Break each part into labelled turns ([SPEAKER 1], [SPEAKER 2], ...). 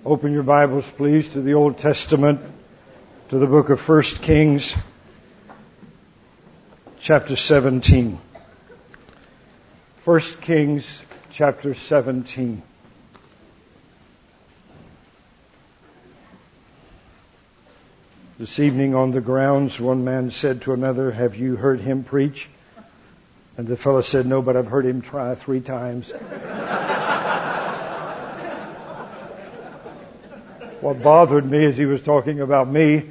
[SPEAKER 1] Open your Bibles, please, to the Old Testament, to the book of 1 Kings, chapter 17. 1 Kings, chapter 17. This evening on the grounds, one man said to another, "Have you heard him preach?" And the fellow said, "No, but I've heard him try 3 times." What bothered me is he was talking about me.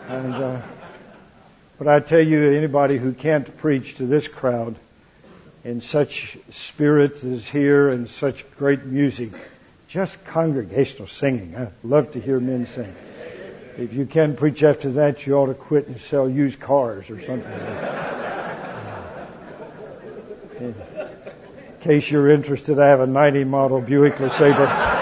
[SPEAKER 1] But I tell you, anybody who can't preach to this crowd in such spirit as here and such great music, just congregational singing. I love to hear men sing. If you can't preach after that, you ought to quit and sell used cars or something. In case you're interested, I have a 90 model Buick LeSabre.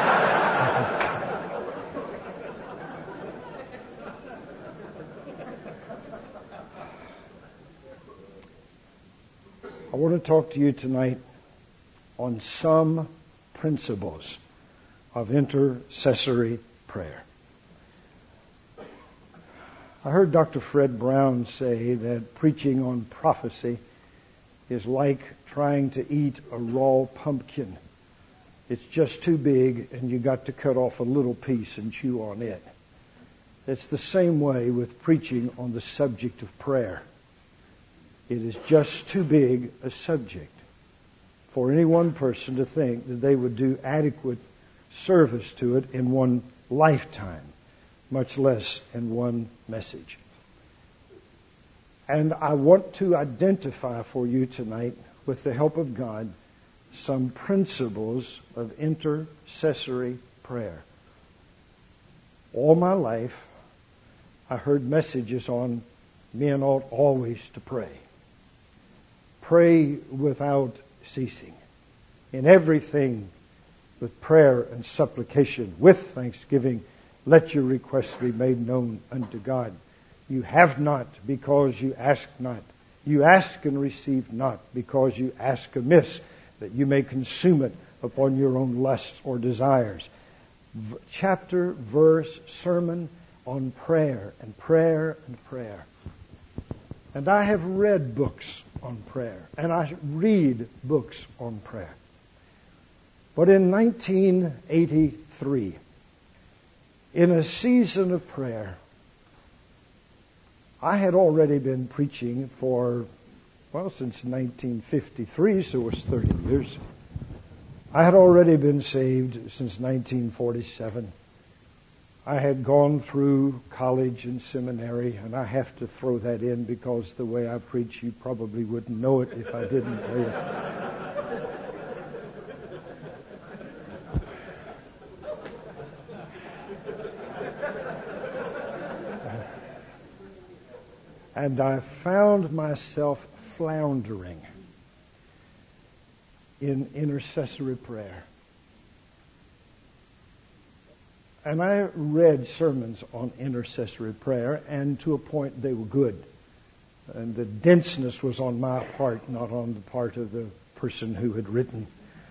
[SPEAKER 1] I want to talk to you tonight on some principles of intercessory prayer. I heard Dr. Fred Brown say that preaching on prophecy is like trying to eat a raw pumpkin. It's just too big and you got to cut off a little piece and chew on it. It's the same way with preaching on the subject of prayer. It is just too big a subject for any one person to think that they would do adequate service to it in one lifetime, much less in one message. And I want to identify for you tonight, with the help of God, some principles of intercessory prayer. All my life, I heard messages on men ought always to pray. Pray without ceasing. In everything, with prayer and supplication, with thanksgiving, let your requests be made known unto God. You have not because you ask not. You ask and receive not because you ask amiss, that you may consume it upon your own lusts or desires. Chapter, verse, sermon on prayer and prayer and prayer. And I have read books on prayer, and I read books on prayer. But in 1983, in a season of prayer, I had already been preaching since 1953, so it was 30 years. I had already been saved since 1947. I had gone through college and seminary, and I have to throw that in because the way I preach, you probably wouldn't know it if I didn't tell you. And I found myself floundering in intercessory prayer. And I read sermons on intercessory prayer, and to a point they were good. And the denseness was on my part, not on the part of the person who had written.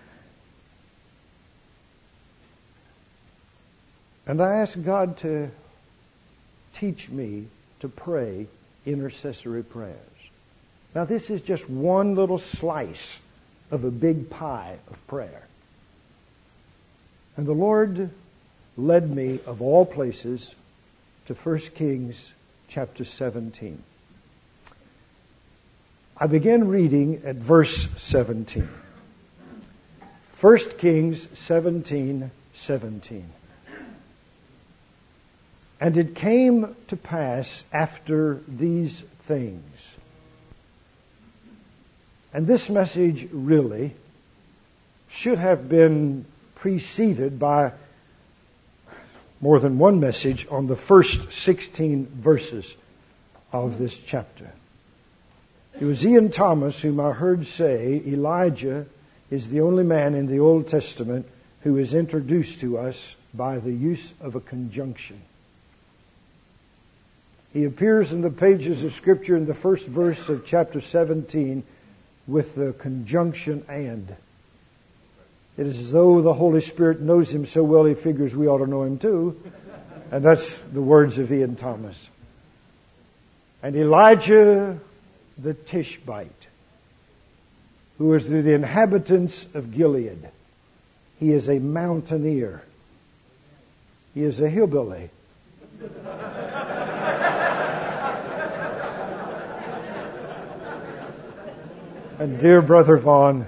[SPEAKER 1] And I asked God to teach me to pray intercessory prayers. Now this is just one little slice of a big pie of prayer. And the Lord led me, of all places, to 1 Kings chapter 17. I began reading at verse 17. 1 Kings 17:17. And it came to pass after these things. And this message really should have been preceded by more than one message on the first 16 verses of this chapter. It was Ian Thomas whom I heard say Elijah is the only man in the Old Testament who is introduced to us by the use of a conjunction. He appears in the pages of Scripture in the first verse of chapter 17 with the conjunction and. It is as though the Holy Spirit knows him so well he figures we ought to know him too. And that's the words of Ian Thomas. And Elijah the Tishbite, who was the inhabitants of Gilead, he is a mountaineer. He is a hillbilly. And dear Brother Vaughn,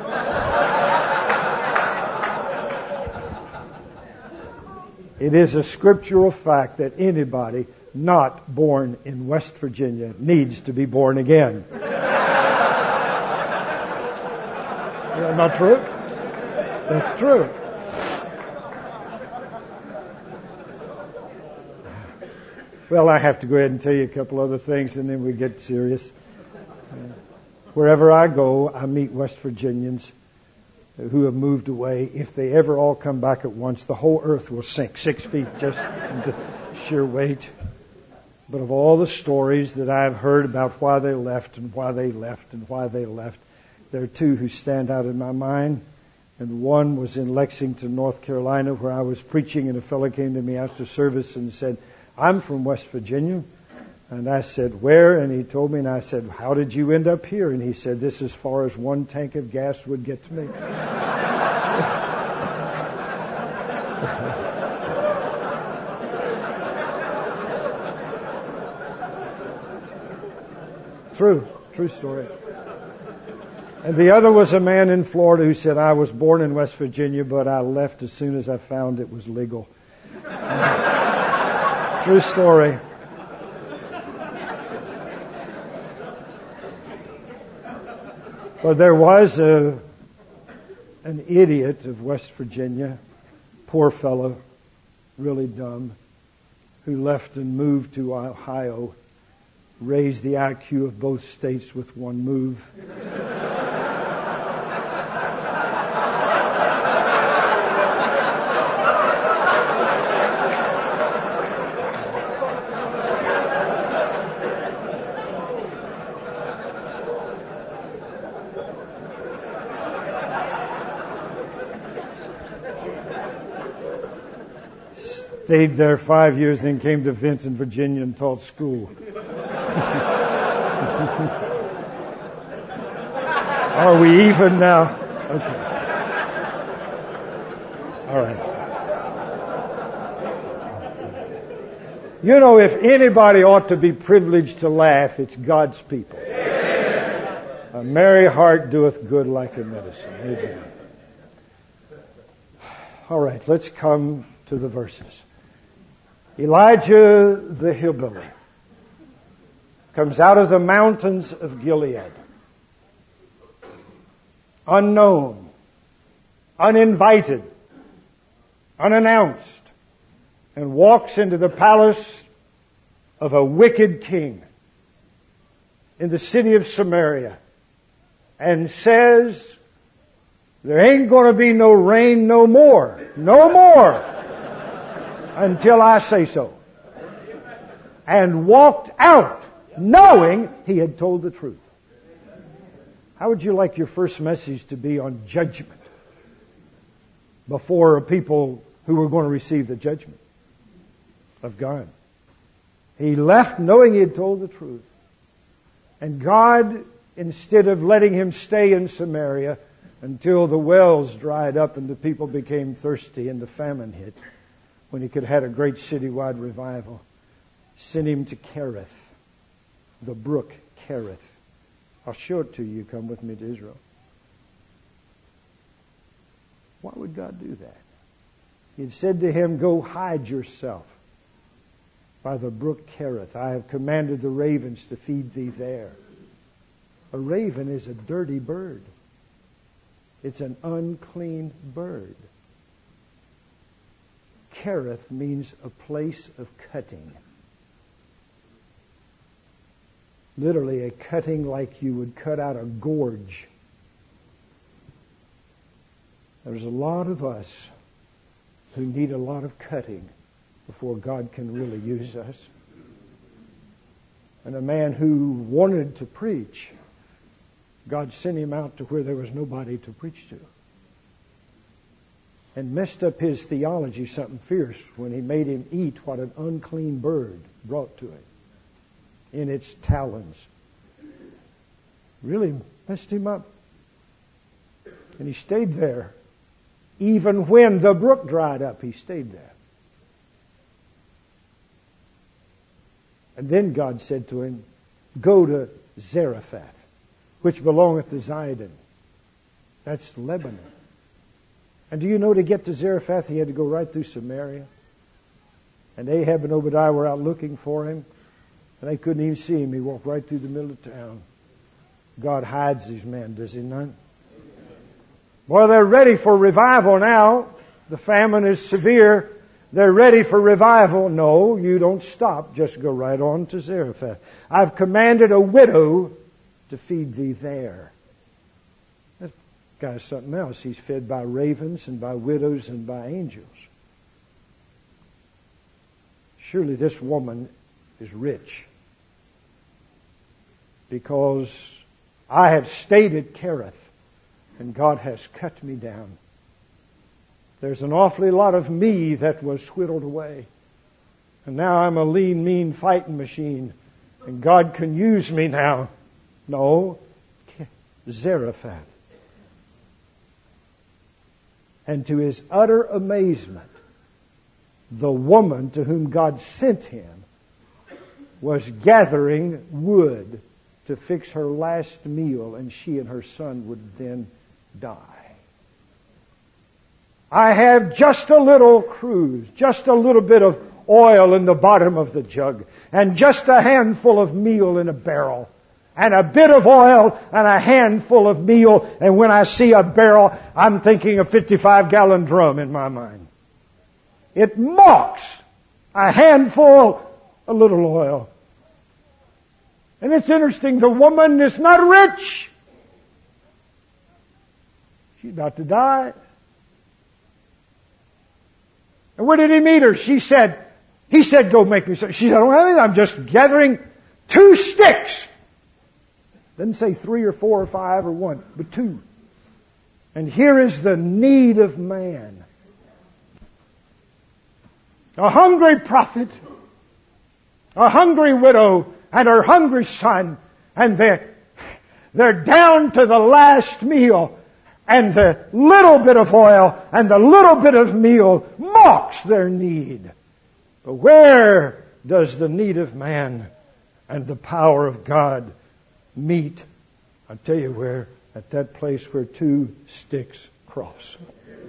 [SPEAKER 1] it is a scriptural fact that anybody not born in West Virginia needs to be born again. Is that not true? That's true. Well, I have to go ahead and tell you a couple other things and then we get serious. Wherever I go, I meet West Virginians who have moved away. If they ever all come back at once, the whole earth will sink 6 feet just from the sheer weight. But of all the stories that I've heard about why they left and why they left and why they left, there are two who stand out in my mind. And one was in Lexington, North Carolina, where I was preaching, and a fellow came to me after service and said, "I'm from West Virginia." And I said, "Where?" And he told me, and I said, "How did you end up here?" And he said, "This is as far as one tank of gas would get to me." True story. And the other was a man in Florida who said, "I was born in West Virginia, but I left as soon as I found it was legal." True story. But there was an idiot of West Virginia, poor fellow, really dumb, who left and moved to Ohio, raised the IQ of both states with one move. Stayed there 5 years, then came to Vincent, Virginia, and taught school. Are we even now? Okay. All right. You know, if anybody ought to be privileged to laugh, it's God's people. A merry heart doeth good like a medicine. Amen. All right, let's come to the verses. Elijah the hillbilly comes out of the mountains of Gilead, unknown, uninvited, unannounced, and walks into the palace of a wicked king in the city of Samaria and says, "There ain't going to be no rain no more until I say so." And walked out knowing he had told the truth. How would you like your first message to be on judgment before people who were going to receive the judgment of God? He left knowing he had told the truth. And God, instead of letting him stay in Samaria until the wells dried up and the people became thirsty and the famine hit, when he could have had a great citywide revival, sent him to Kerith, the brook Kerith. I'll show it to you. Come with me to Israel. Why would God do that? He had said to him, "Go hide yourself by the brook Kerith. I have commanded the ravens to feed thee there." A raven is a dirty bird. It's an unclean bird. Kerith means a place of cutting. Literally a cutting like you would cut out a gorge. There's a lot of us who need a lot of cutting before God can really use us. And a man who wanted to preach, God sent him out to where there was nobody to preach to. and messed up his theology something fierce when he made him eat what an unclean bird brought to him in its talons. Really messed him up. And he stayed there. Even when the brook dried up, he stayed there. And then God said to him, go to Zarephath, which belongeth to Zidon. That's Lebanon. And do you know, to get to Zarephath, he had to go right through Samaria. And Ahab and Obadiah were out looking for him. And they couldn't even see him. He walked right through the middle of town. God hides these men, does he not? Well, they're ready for revival now. The famine is severe. They're ready for revival. No, you don't stop. Just go right on to Zarephath. I've commanded a widow to feed thee there. That guy's something else. He's fed by ravens and by widows and by angels. Surely this woman is rich, because I have stayed at Kerith and God has cut me down. There's an awfully lot of me that was whittled away. And now I'm a lean, mean fighting machine. And God can use me now. No, Zarephath. And to his utter amazement, the woman to whom God sent him was gathering wood to fix her last meal, and she and her son would then die. I have just a little cruse, just a little bit of oil in the bottom of the jug, and just a handful of meal in a barrel, and a bit of oil and a handful of meal. And when I see a barrel, I'm thinking a 55-gallon drum in my mind. It mocks a handful, a little oil. And it's interesting, the woman is not rich. She's about to die. And where did he meet her? He said, go make me some. She said, I don't have anything. I'm just gathering 2 sticks. Doesn't say 3 or 4 or 5 or 1, but 2. And here is the need of man. A hungry prophet, a hungry widow, and her hungry son, and they're down to the last meal, and the little bit of oil and the little bit of meal mocks their need. But where does the need of man and the power of God meet? I'll tell you where. At that place where 2 sticks cross.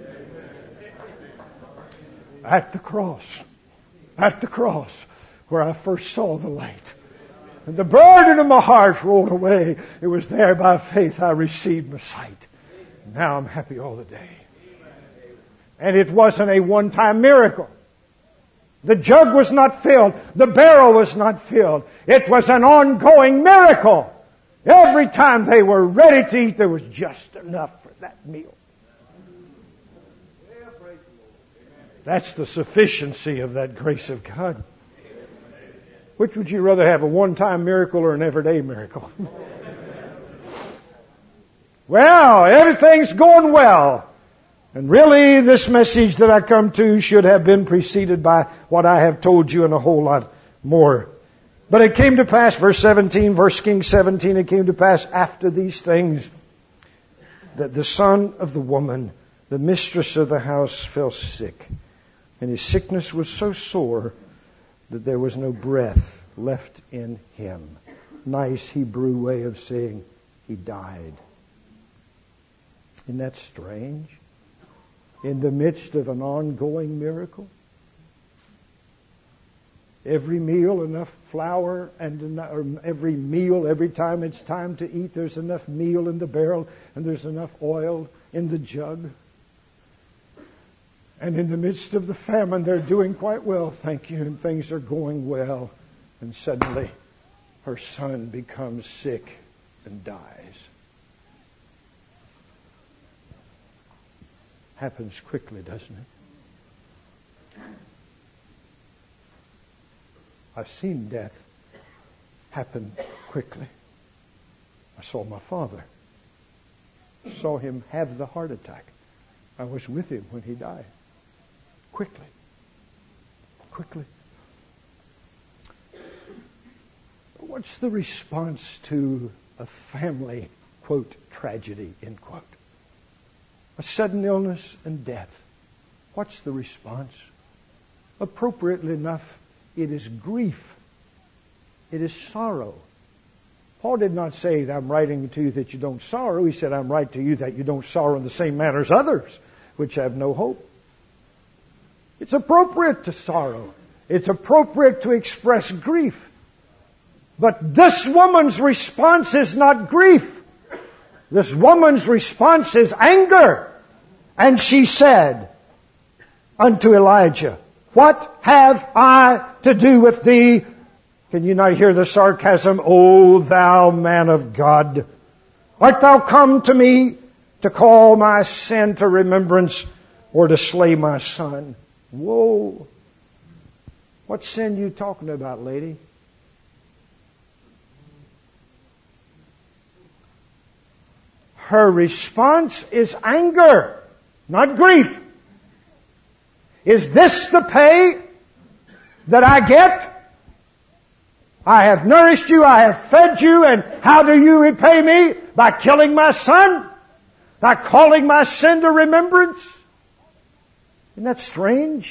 [SPEAKER 1] At the cross. At the cross where I first saw the light. And the burden of my heart rolled away. It was there by faith I received my sight. Now I'm happy all the day. And it wasn't a one-time miracle. The jug was not filled. The barrel was not filled. It was an ongoing miracle. Every time they were ready to eat, there was just enough for that meal. That's the sufficiency of that grace of God. Which would you rather have, a one-time miracle or an everyday miracle? Well, everything's going well. And really, this message that I come to should have been preceded by what I have told you and a whole lot more. But it came to pass, verse 17, verse King 17, it came to pass after these things that the son of the woman, the mistress of the house, fell sick. And his sickness was so sore that there was no breath left in him. Nice Hebrew way of saying he died. Isn't that strange? In the midst of an ongoing miracle? Every meal enough flour, and every meal, every time it's time to eat, there's enough meal in the barrel and there's enough oil in the jug. And in the midst of the famine, they're doing quite well, thank you, and things are going well. And suddenly, her son becomes sick and dies. Happens quickly, doesn't it? I've seen death happen quickly. I saw my father. Saw him have the heart attack. I was with him when he died. Quickly. What's the response to a family, quote, tragedy, end quote? A sudden illness and death. What's the response? Appropriately enough, it is grief. It is sorrow. Paul did not say that I'm writing to you that you don't sorrow. He said, I'm writing to you that you don't sorrow in the same manner as others, which have no hope. It's appropriate to sorrow. It's appropriate to express grief. But this woman's response is not grief. This woman's response is anger. And she said unto Elijah, what have I to do with thee? Can you not hear the sarcasm? O thou man of God, art thou come to me to call my sin to remembrance or to slay my son? Whoa. What sin you talking about, lady? Her response is anger, not grief. Is this the pay that I get? I have nourished you, I have fed you, and how do you repay me? By killing my son? By calling my sin to remembrance? Isn't that strange?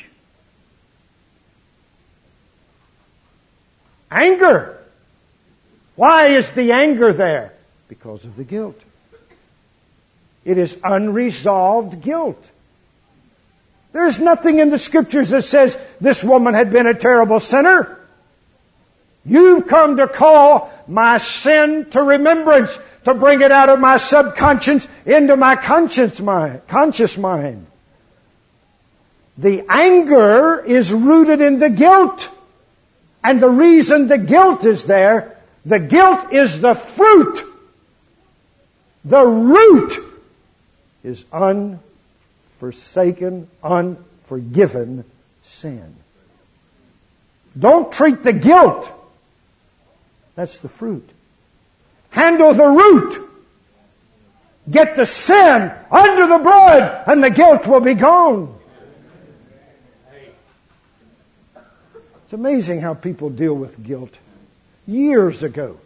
[SPEAKER 1] Anger. Why is the anger there? Because of the guilt. It is unresolved guilt. There is nothing in the Scriptures that says this woman had been a terrible sinner. You've come to call my sin to remembrance, to bring it out of my subconscious into my conscious mind. The anger is rooted in the guilt. And the reason the guilt is there, the guilt is the fruit. The root is unforsaken, unforgiven sin. Don't treat the guilt. That's the fruit. Handle the root. Get the sin under the blood and the guilt will be gone. It's amazing how people deal with guilt. Years ago,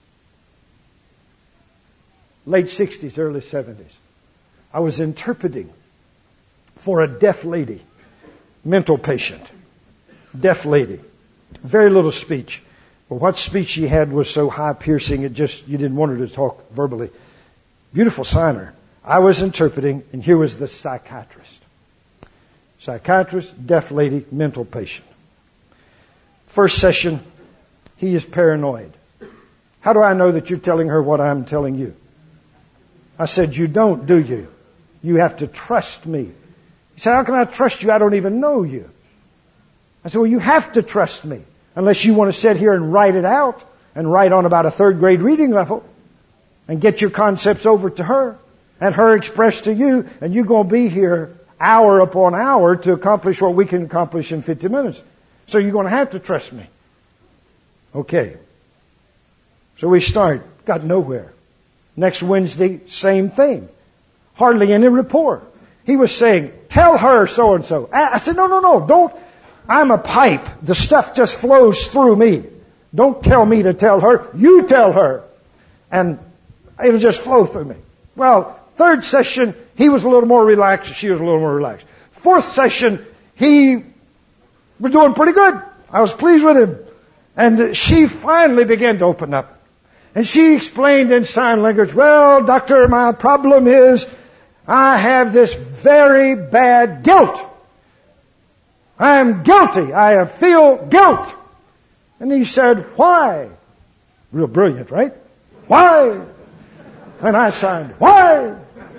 [SPEAKER 1] late 60s, early 70s, I was interpreting for a deaf lady, mental patient, deaf lady. Very little speech. But what speech she had was so high-piercing, you didn't want her to talk verbally. Beautiful signer. I was interpreting, and here was the psychiatrist. Psychiatrist, deaf lady, mental patient. First session, he is paranoid. How do I know that you're telling her what I'm telling you? I said, you don't, do you? You have to trust me. He said, how can I trust you? I don't even know you. I said, well, you have to trust me. Unless you want to sit here and write it out and write on about a third grade reading level and get your concepts over to her and her express to you, and you're going to be here hour upon hour to accomplish what we can accomplish in 50 minutes. So you're going to have to trust me. Okay. So we start. Got nowhere. Next Wednesday, same thing. Hardly any rapport. He was saying, tell her so-and-so. I said, no, don't. I'm a pipe. The stuff just flows through me. Don't tell me to tell her. You tell her. And it'll just flow through me. Well, third session, he was a little more relaxed. She was a little more relaxed. Fourth session, he was doing pretty good. I was pleased with him. And she finally began to open up. And she explained in sign language, well, doctor, my problem is I have this very bad guilt. I am guilty. I feel guilt. And he said, why? Real brilliant, right? Why? And I signed, why?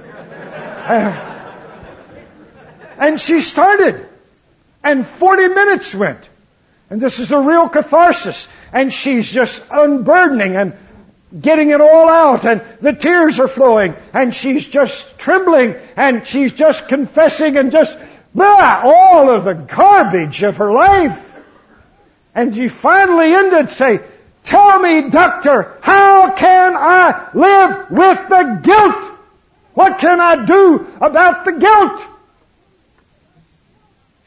[SPEAKER 1] And she started. And 40 minutes went. And this is a real catharsis. And she's just unburdening and getting it all out. And the tears are flowing. And she's just trembling. And she's just confessing and just all of the garbage of her life. And she finally ended, say, tell me, doctor, how can I live with the guilt? What can I do about the guilt?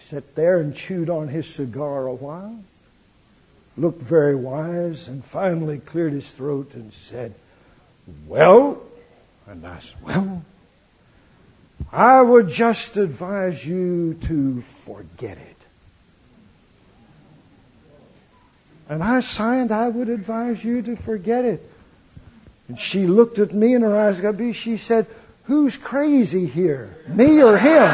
[SPEAKER 1] Sat there and chewed on his cigar a while, looked very wise, and finally cleared his throat and said, "Well," and I said, "Well, I would just advise you to forget it." And I signed, "I would advise you to forget it." And she looked at me, and her eyes got big. She said, "Who's crazy here, me or him?"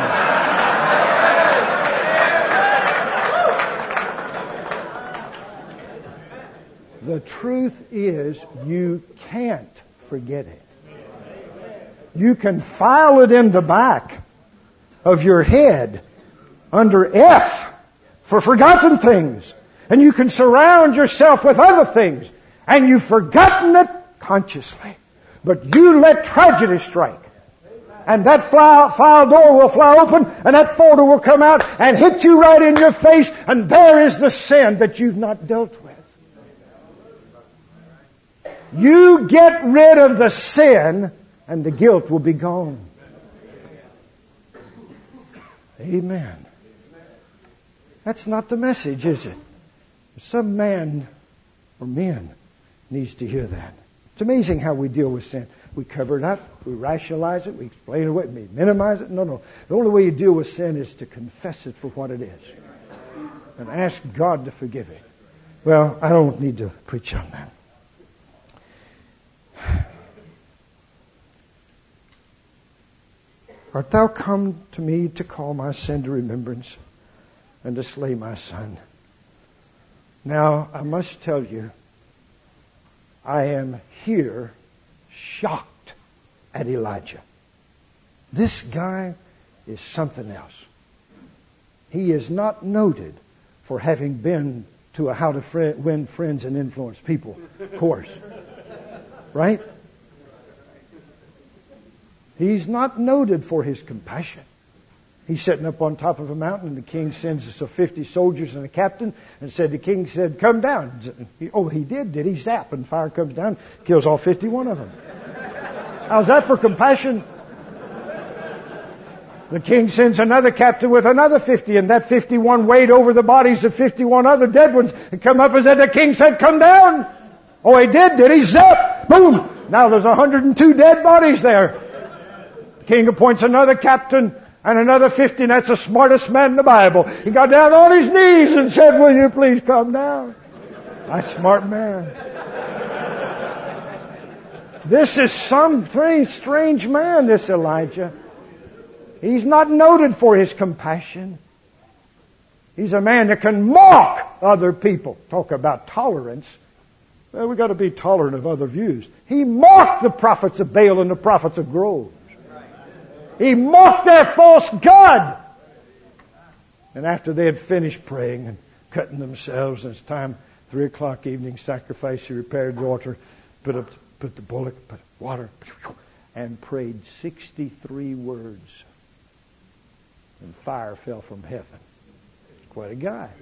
[SPEAKER 1] The truth is, you can't forget it. You can file it in the back of your head under F for forgotten things. And you can surround yourself with other things. And you've forgotten it consciously. But you let tragedy strike. And that file door will fly open, and that folder will come out and hit you right in your face, and there is the sin that you've not dealt with. You get rid of the sin, and the guilt will be gone. Amen. That's not the message, is it? Some man or men needs to hear that. It's amazing how we deal with sin. We cover it up, we rationalize it, we explain it away, we minimize it. No. The only way you deal with sin is to confess it for what it is and ask God to forgive it. Well, I don't need to preach on that. Art thou come to me to call my sin to remembrance and to slay my son? Now, I must tell you, I am here shocked at Elijah. This guy is something else. He is not noted for having been to a how to win friends and influence people course. Right? He's not noted for his compassion. He's sitting up on top of a mountain, and the king sends us 50 soldiers and a captain, and the king said, "Come down." He did he? Zap, and fire comes down, kills all 51 of them. How's that for compassion? The king sends another captain with another 50, and that 51 weighed over the bodies of 51 other dead ones, and come up and said, the king said, "Come down." He did he? Zap! Boom! Now there's 102 dead bodies there. The king appoints another captain and another 50, and that's the smartest man in the Bible. He got down on his knees and said, "Will you please come down?" A smart man. This is some strange man, this Elijah. He's not noted for his compassion. He's a man that can mock other people. Talk about tolerance. Well, we've got to be tolerant of other views. He mocked the prophets of Baal and the prophets of Groves. He mocked their false god. And after they had finished praying and cutting themselves, and it's time, 3 o'clock evening sacrifice, he repaired the altar, put the bullock, put water, and prayed 63 words. And fire fell from heaven. Quite a guy.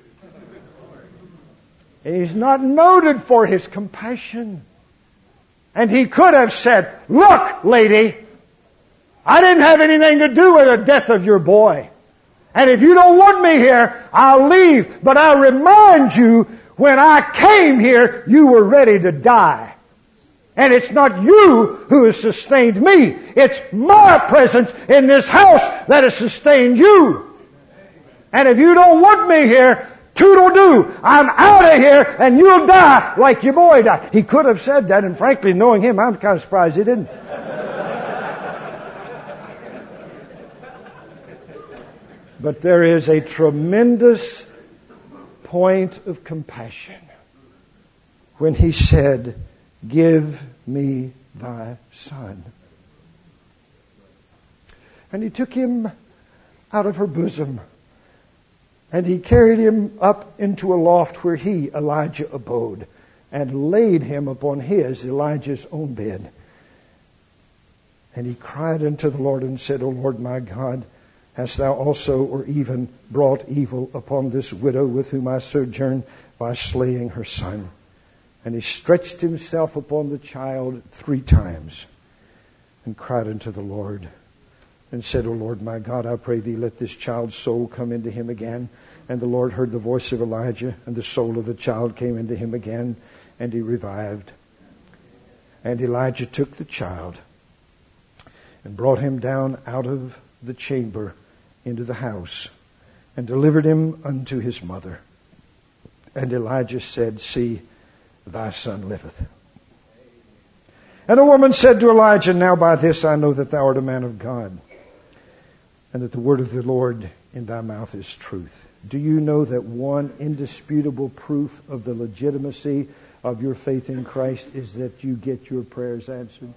[SPEAKER 1] And he's not noted for his compassion. And he could have said, "Look, lady, I didn't have anything to do with the death of your boy. And if you don't want me here, I'll leave. But I remind you, when I came here, you were ready to die. And it's not you who has sustained me. It's my presence in this house that has sustained you. And if you don't want me here, toodle-doo, I'm out of here and you'll die like your boy died." He could have said that, and frankly, knowing him, I'm kind of surprised he didn't. But there is a tremendous point of compassion when he said, "Give me thy son." And he took him out of her bosom, and he carried him up into a loft where he, Elijah, abode, and laid him upon his, Elijah's, own bed. And he cried unto the Lord and said, "O Lord my God, hast thou also or even brought evil upon this widow with whom I sojourn by slaying her son?" And he stretched himself upon the child 3 times and cried unto the Lord. and said, O Lord my God, I pray thee, let this child's soul come into him again. And the Lord heard the voice of Elijah, and the soul of the child came into him again, and he revived. And Elijah took the child and brought him down out of the chamber into the house, and delivered him unto his mother. And Elijah said, See, thy son liveth. And the woman said to Elijah, Now by this I know that thou art a man of God, and that the word of the Lord in thy mouth is truth. Do you know that one indisputable proof of the legitimacy of your faith in Christ is that you get your prayers answered?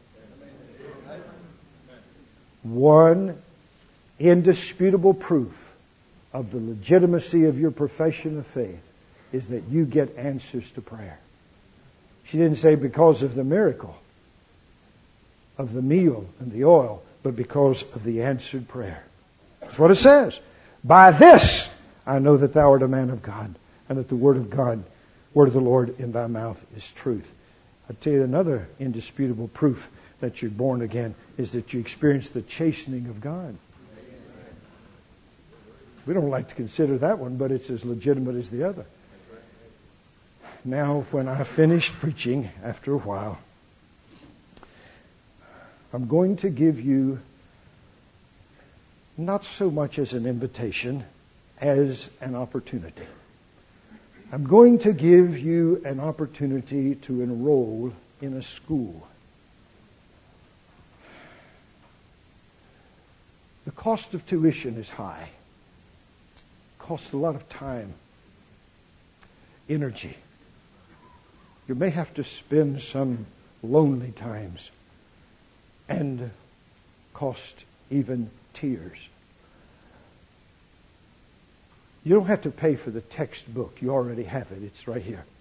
[SPEAKER 1] One indisputable proof of the legitimacy of your profession of faith is that you get answers to prayer. She didn't say because of the miracle of the meal and the oil, but because of the answered prayer. That's what it says. By this I know that thou art a man of God, and that the word of God, word of the Lord in thy mouth is truth. I'll tell you another indisputable proof that you're born again is that you experience the chastening of God. We don't like to consider that one, but it's as legitimate as the other. Now, when I finished preaching, after a while, I'm going to give you not so much as an invitation as an opportunity. I'm going to give you an opportunity to enroll in a school. The cost of tuition is high. It costs a lot of time, energy. You may have to spend some lonely times and cost even tears. You don't have to pay for the textbook. You already have it. It's right here.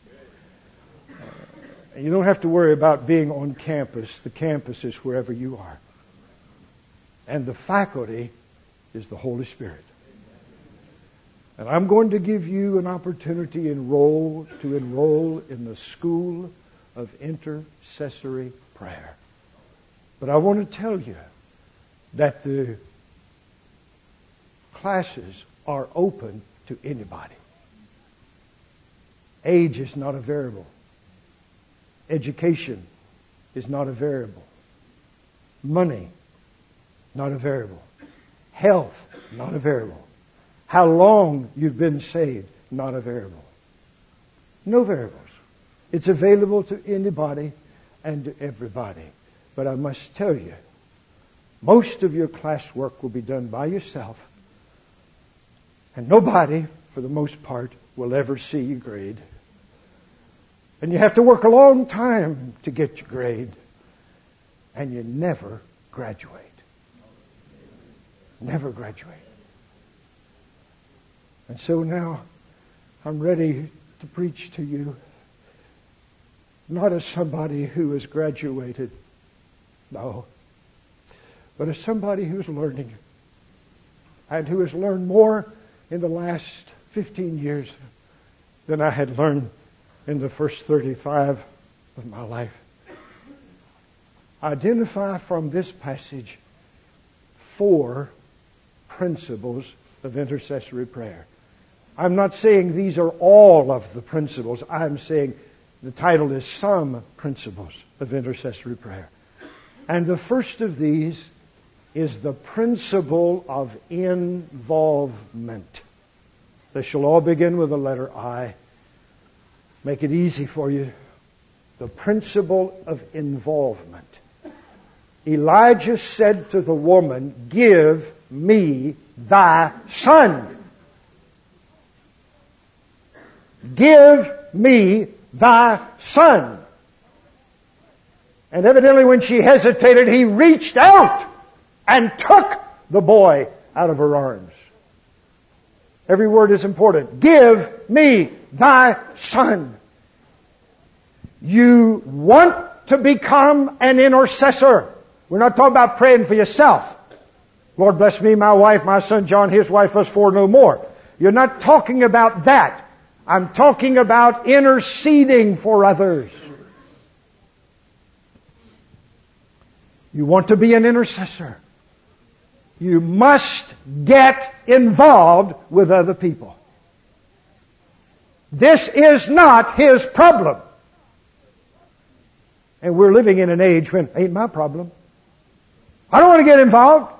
[SPEAKER 1] You don't have to worry about being on campus. The campus is wherever you are. And the faculty is the Holy Spirit. And I'm going to give you an opportunity to enroll in the school of intercessory prayer. But I want to tell you that the classes are open to anybody. Age is not a variable. Education is not a variable. Money, not a variable. Health, not a variable. How long you've been saved, not a variable. No variables. It's available to anybody and to everybody. But I must tell you, most of your classwork will be done by yourself, and nobody, for the most part, will ever see your grade. And you have to work a long time to get your grade, and you never graduate. Never graduate. And so now I'm ready to preach to you, not as somebody who has graduated, no, but as somebody who's learning and who has learned more in the last 15 years than I had learned in the first 35 of my life. Identify from this passage 4 principles of intercessory prayer. I'm not saying these are all of the principles. I'm saying the title is Some Principles of Intercessory Prayer. And the first of these is the principle of involvement. They shall all begin with the letter I. Make it easy for you. The principle of involvement. Elijah said to the woman, Give me thy son. Give me thy son. And evidently when she hesitated, he reached out and took the boy out of her arms. Every word is important. Give me thy son. You want to become an intercessor. We're not talking about praying for yourself. Lord bless me, my wife, my son John, his wife, us 4 no more. You're not talking about that. I'm talking about interceding for others. You want to be an intercessor. You must get involved with other people. This is not his problem. And we're living in an age when, ain't my problem. I don't want to get involved.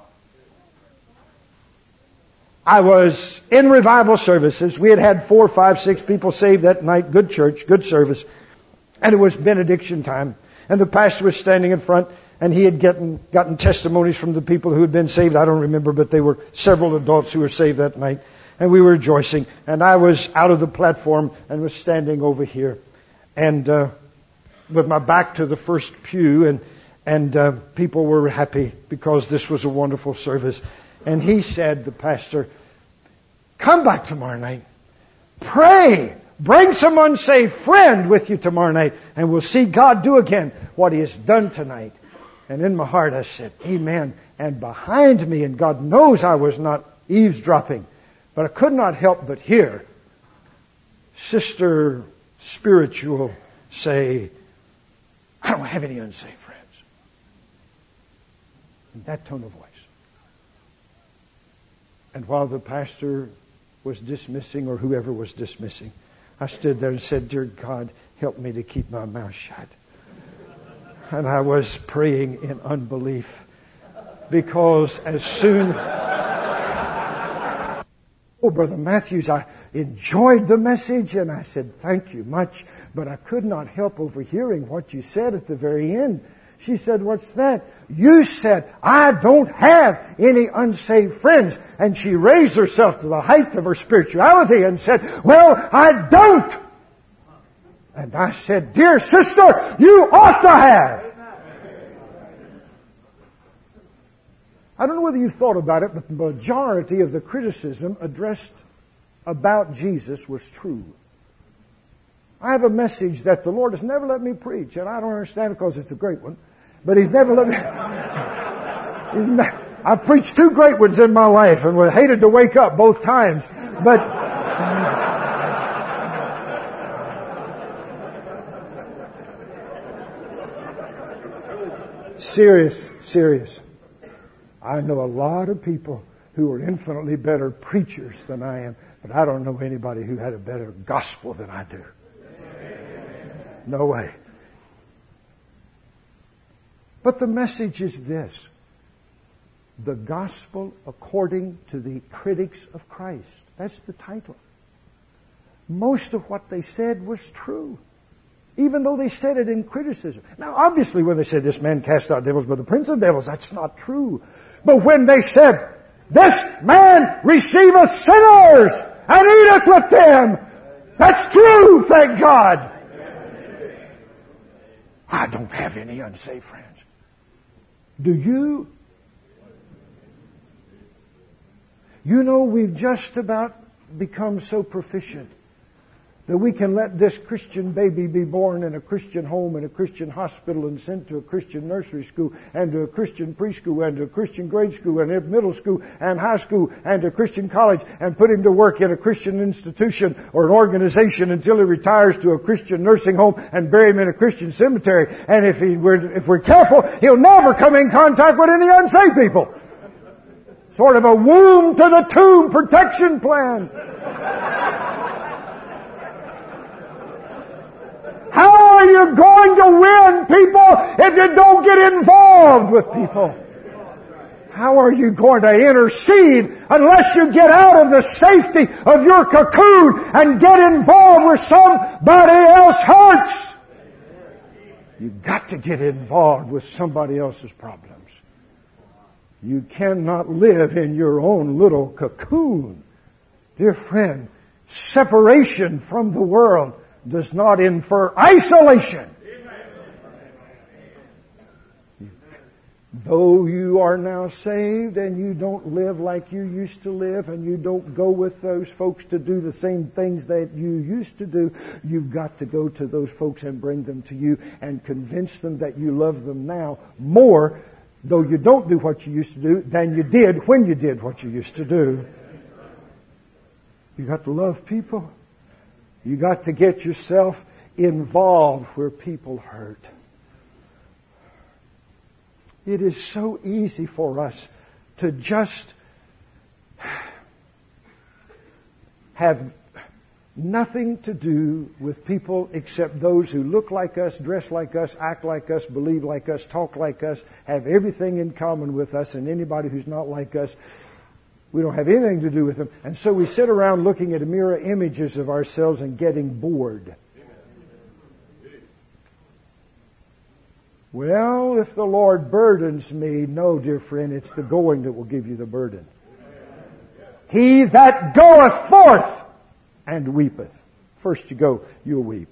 [SPEAKER 1] I was in revival services. We had 4, 5, 6 people saved that night. Good church, good service. And it was benediction time. And the pastor was standing in front, and he had gotten testimonies from the people who had been saved. I don't remember, but they were several adults who were saved that night. And we were rejoicing. And I was out of the platform and was standing over here. And with my back to the first pew, and people were happy because this was a wonderful service. And he said, the pastor, come back tomorrow night. Pray. Bring some unsaved friend with you tomorrow night, and we'll see God do again what He has done tonight. And in my heart I said, amen. And behind me, and God knows I was not eavesdropping, but I could not help but hear Sister Spiritual say, I don't have any unsaved friends. In that tone of voice. And while the pastor was dismissing, or whoever was dismissing, I stood there and said, dear God, help me to keep my mouth shut. And I was praying in unbelief. Because as soon... Oh, Brother Matthews, I enjoyed the message, and I said, thank you much, but I could not help overhearing what you said at the very end. She said, what's that? You said, I don't have any unsaved friends. And she raised herself to the height of her spirituality and said, well, I don't. And I said, dear sister, you ought to have. I don't know whether you've thought about it, but the majority of the criticism addressed about Jesus was true. I have a message that the Lord has never let me preach, and I don't understand it because it's a great one. But He's never let me... I've preached 2 great ones in my life and was hated to wake up both times. But... Serious. I know a lot of people who are infinitely better preachers than I am, but I don't know anybody who had a better gospel than I do. No way. But the message is this. The gospel according to the critics of Christ. That's the title. Most of what they said was true. Even though they said it in criticism. Now, obviously, when they said this man cast out devils by the prince of devils, that's not true. But when they said, this man receiveth sinners and eateth with them, that's true, thank God. I don't have any unsaved friends. Do you? You know, we've just about become so proficient that we can let this Christian baby be born in a Christian home, in a Christian hospital, and sent to a Christian nursery school, and to a Christian preschool, and to a Christian grade school, and middle school, and high school, and to a Christian college, and put him to work in a Christian institution or an organization until he retires to a Christian nursing home, and bury him in a Christian cemetery. And if we're careful, he'll never come in contact with any unsaved people. Sort of a womb to the tomb protection plan. How are you going to win people if you don't get involved with people? How are you going to intercede unless you get out of the safety of your cocoon and get involved where somebody else hurts? You've got to get involved with somebody else's problems. You cannot live in your own little cocoon. Dear friend, separation from the world does not infer isolation. Though you are now saved and you don't live like you used to live and you don't go with those folks to do the same things that you used to do, you've got to go to those folks and bring them to you and convince them that you love them now more, though you don't do what you used to do, than you did when you did what you used to do. You got to love people. You got to get yourself involved where people hurt. It is so easy for us to just have nothing to do with people except those who look like us, dress like us, act like us, believe like us, talk like us, have everything in common with us, and anybody who's not like us, we don't have anything to do with them. And so we sit around looking at mirror images of ourselves and getting bored. Well, if the Lord burdens me, no, dear friend, it's the going that will give you the burden. He that goeth forth and weepeth. First you go, you'll weep.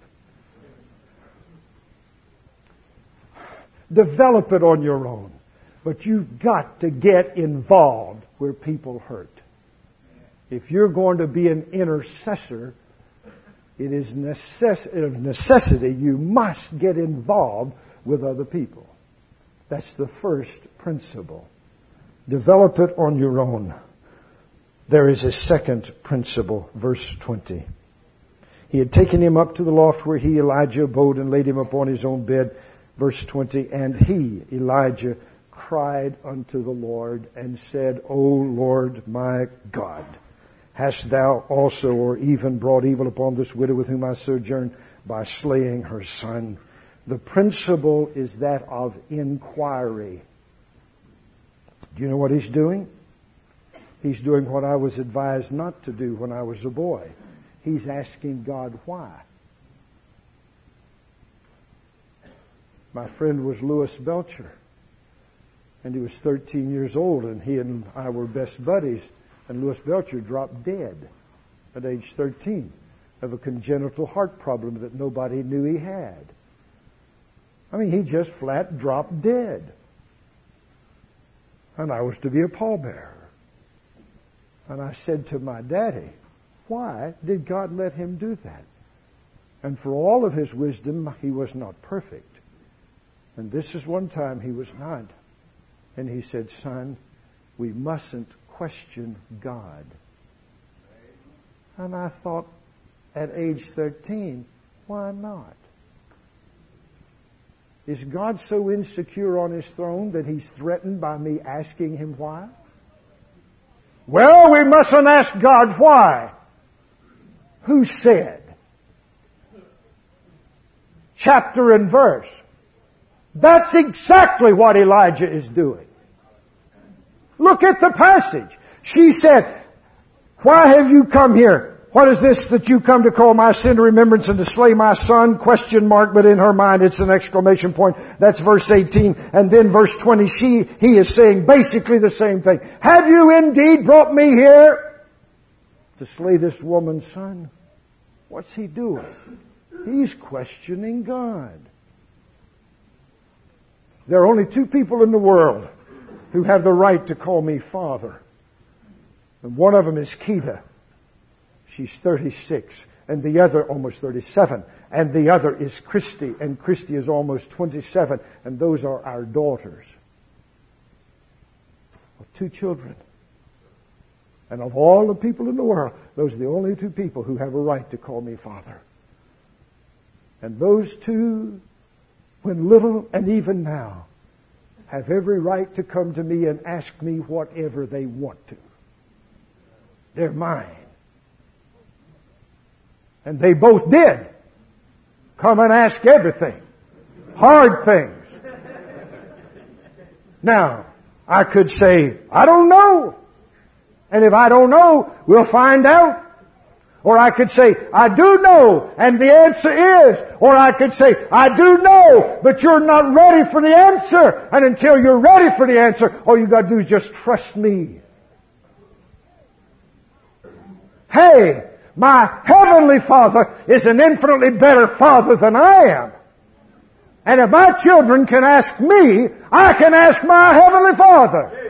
[SPEAKER 1] Develop it on your own. But you've got to get involved where people hurt. If you're going to be an intercessor, it is of necessity you must get involved with other people. That's the first principle. Develop it on your own. There is a second principle, verse 20. He had taken him up to the loft where he, Elijah, abode and laid him upon his own bed. Verse 20, and he, Elijah, cried unto the Lord and said, O Lord my God, hast thou also or even brought evil upon this widow with whom I sojourn by slaying her son? The principle is that of inquiry. Do you know what he's doing? He's doing what I was advised not to do when I was a boy. He's asking God why. My friend was Louis Belcher, and he was 13 years old, and he and I were best buddies, and Louis Belcher dropped dead at age 13 of a congenital heart problem that nobody knew he had. I mean, he just flat dropped dead. And I was to be a pallbearer. And I said to my daddy, why did God let him do that? And for all of his wisdom, he was not perfect. And this is one time he was not. And he said, son, we mustn't question God. And I thought, at age 13, why not? Is God so insecure on his throne that he's threatened by me asking him why? Well, we mustn't ask God why. Who said? Chapter and verse. That's exactly what Elijah is doing. Look at the passage. She said, why have you come here? What is this that you come to call my sin to remembrance and to slay my son? Question mark, but in her mind it's an exclamation point. That's verse 18. And then verse 20, he is saying basically the same thing. Have you indeed brought me here to slay this woman's son? What's he doing? He's questioning God. There are only two people in the world who have the right to call me father. And one of them is Keita. She's 36, and the other almost 37, and the other is Christy, and Christy is almost 27, and those are our daughters. Two children. And of all the people in the world, those are the only two people who have a right to call me father. And those two, when little and even now, have every right to come to me and ask me whatever they want to. They're mine. And they both did. Come and ask everything. Hard things. Now, I could say, I don't know. And if I don't know, we'll find out. Or I could say, I do know, and the answer is. Or I could say, I do know, but you're not ready for the answer. And until you're ready for the answer, all you got to do is just trust me. Hey, my heavenly Father is an infinitely better Father than I am. And if my children can ask me, I can ask my heavenly Father.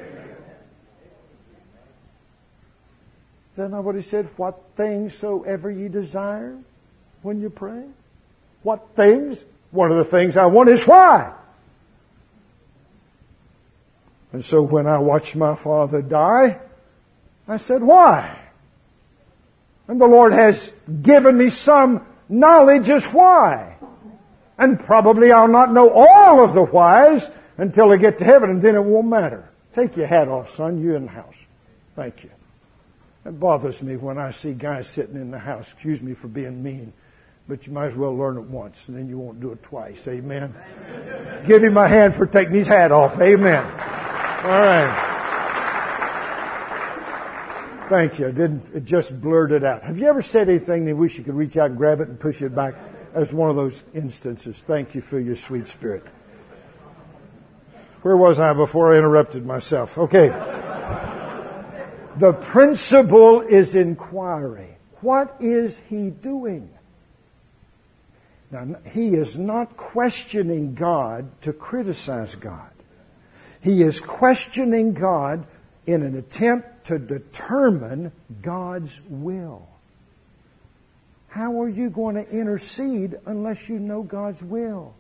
[SPEAKER 1] Isn't that what he said? What things soever ye desire when you pray? What things? One of the things I want is why. And so when I watched my father die, I said, why? And the Lord has given me some knowledge as why. And probably I'll not know all of the whys until I get to heaven, and then it won't matter. Take your hat off, son. You're in the house. Thank you. It bothers me when I see guys sitting in the house. Excuse me for being mean, but you might as well learn it once, and then you won't do it twice. Amen. Give him a hand for taking his hat off. Amen. All right. Thank you. It just blurted out. Have you ever said anything that you wish you could reach out and grab it and push it back? That's one of those instances. Thank you for your sweet spirit. Where was I before I interrupted myself? Okay. The principle is inquiry. What is he doing? Now, he is not questioning God to criticize God. He is questioning God in an attempt to determine God's will. How are you going to intercede unless you know God's will?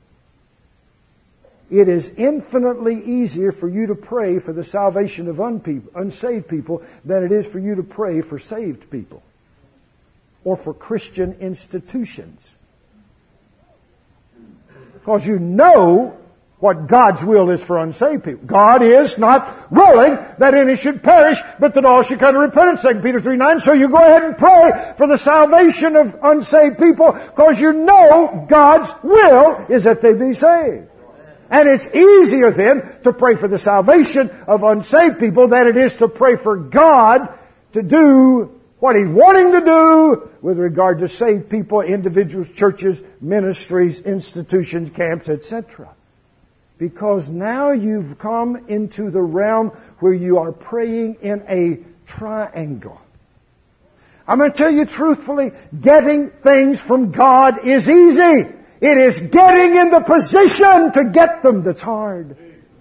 [SPEAKER 1] It is infinitely easier for you to pray for the salvation of unsaved people than it is for you to pray for saved people or for Christian institutions. Because you know what God's will is for unsaved people. God is not willing that any should perish, but that all should come to repentance, 2 Peter 3:9. So you go ahead and pray for the salvation of unsaved people, because you know God's will is that they be saved. And it's easier then to pray for the salvation of unsaved people than it is to pray for God to do what He's wanting to do with regard to saved people, individuals, churches, ministries, institutions, camps, etc. Because now you've come into the realm where you are praying in a triangle. I'm going to tell you truthfully, getting things from God is easy. It is getting in the position to get them that's hard.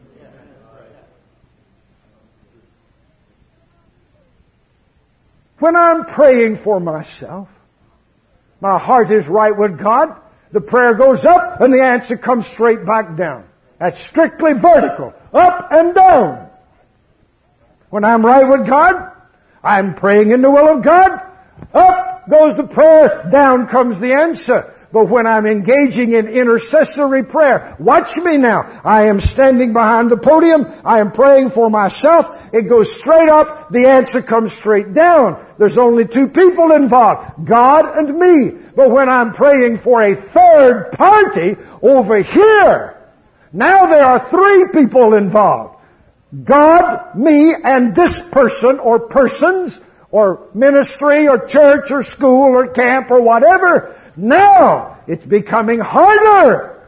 [SPEAKER 1] When I'm praying for myself, my heart is right with God, the prayer goes up and the answer comes straight back down. That's strictly vertical, up and down. When I'm right with God, I'm praying in the will of God, up goes the prayer, down comes the answer. But when I'm engaging in intercessory prayer, watch me now. I am standing behind the podium. I am praying for myself. It goes straight up. The answer comes straight down. There's only two people involved, God and me. But when I'm praying for a third party over here, now there are three people involved. God, me, and this person or persons or ministry or church or school or camp or whatever. Now it's becoming harder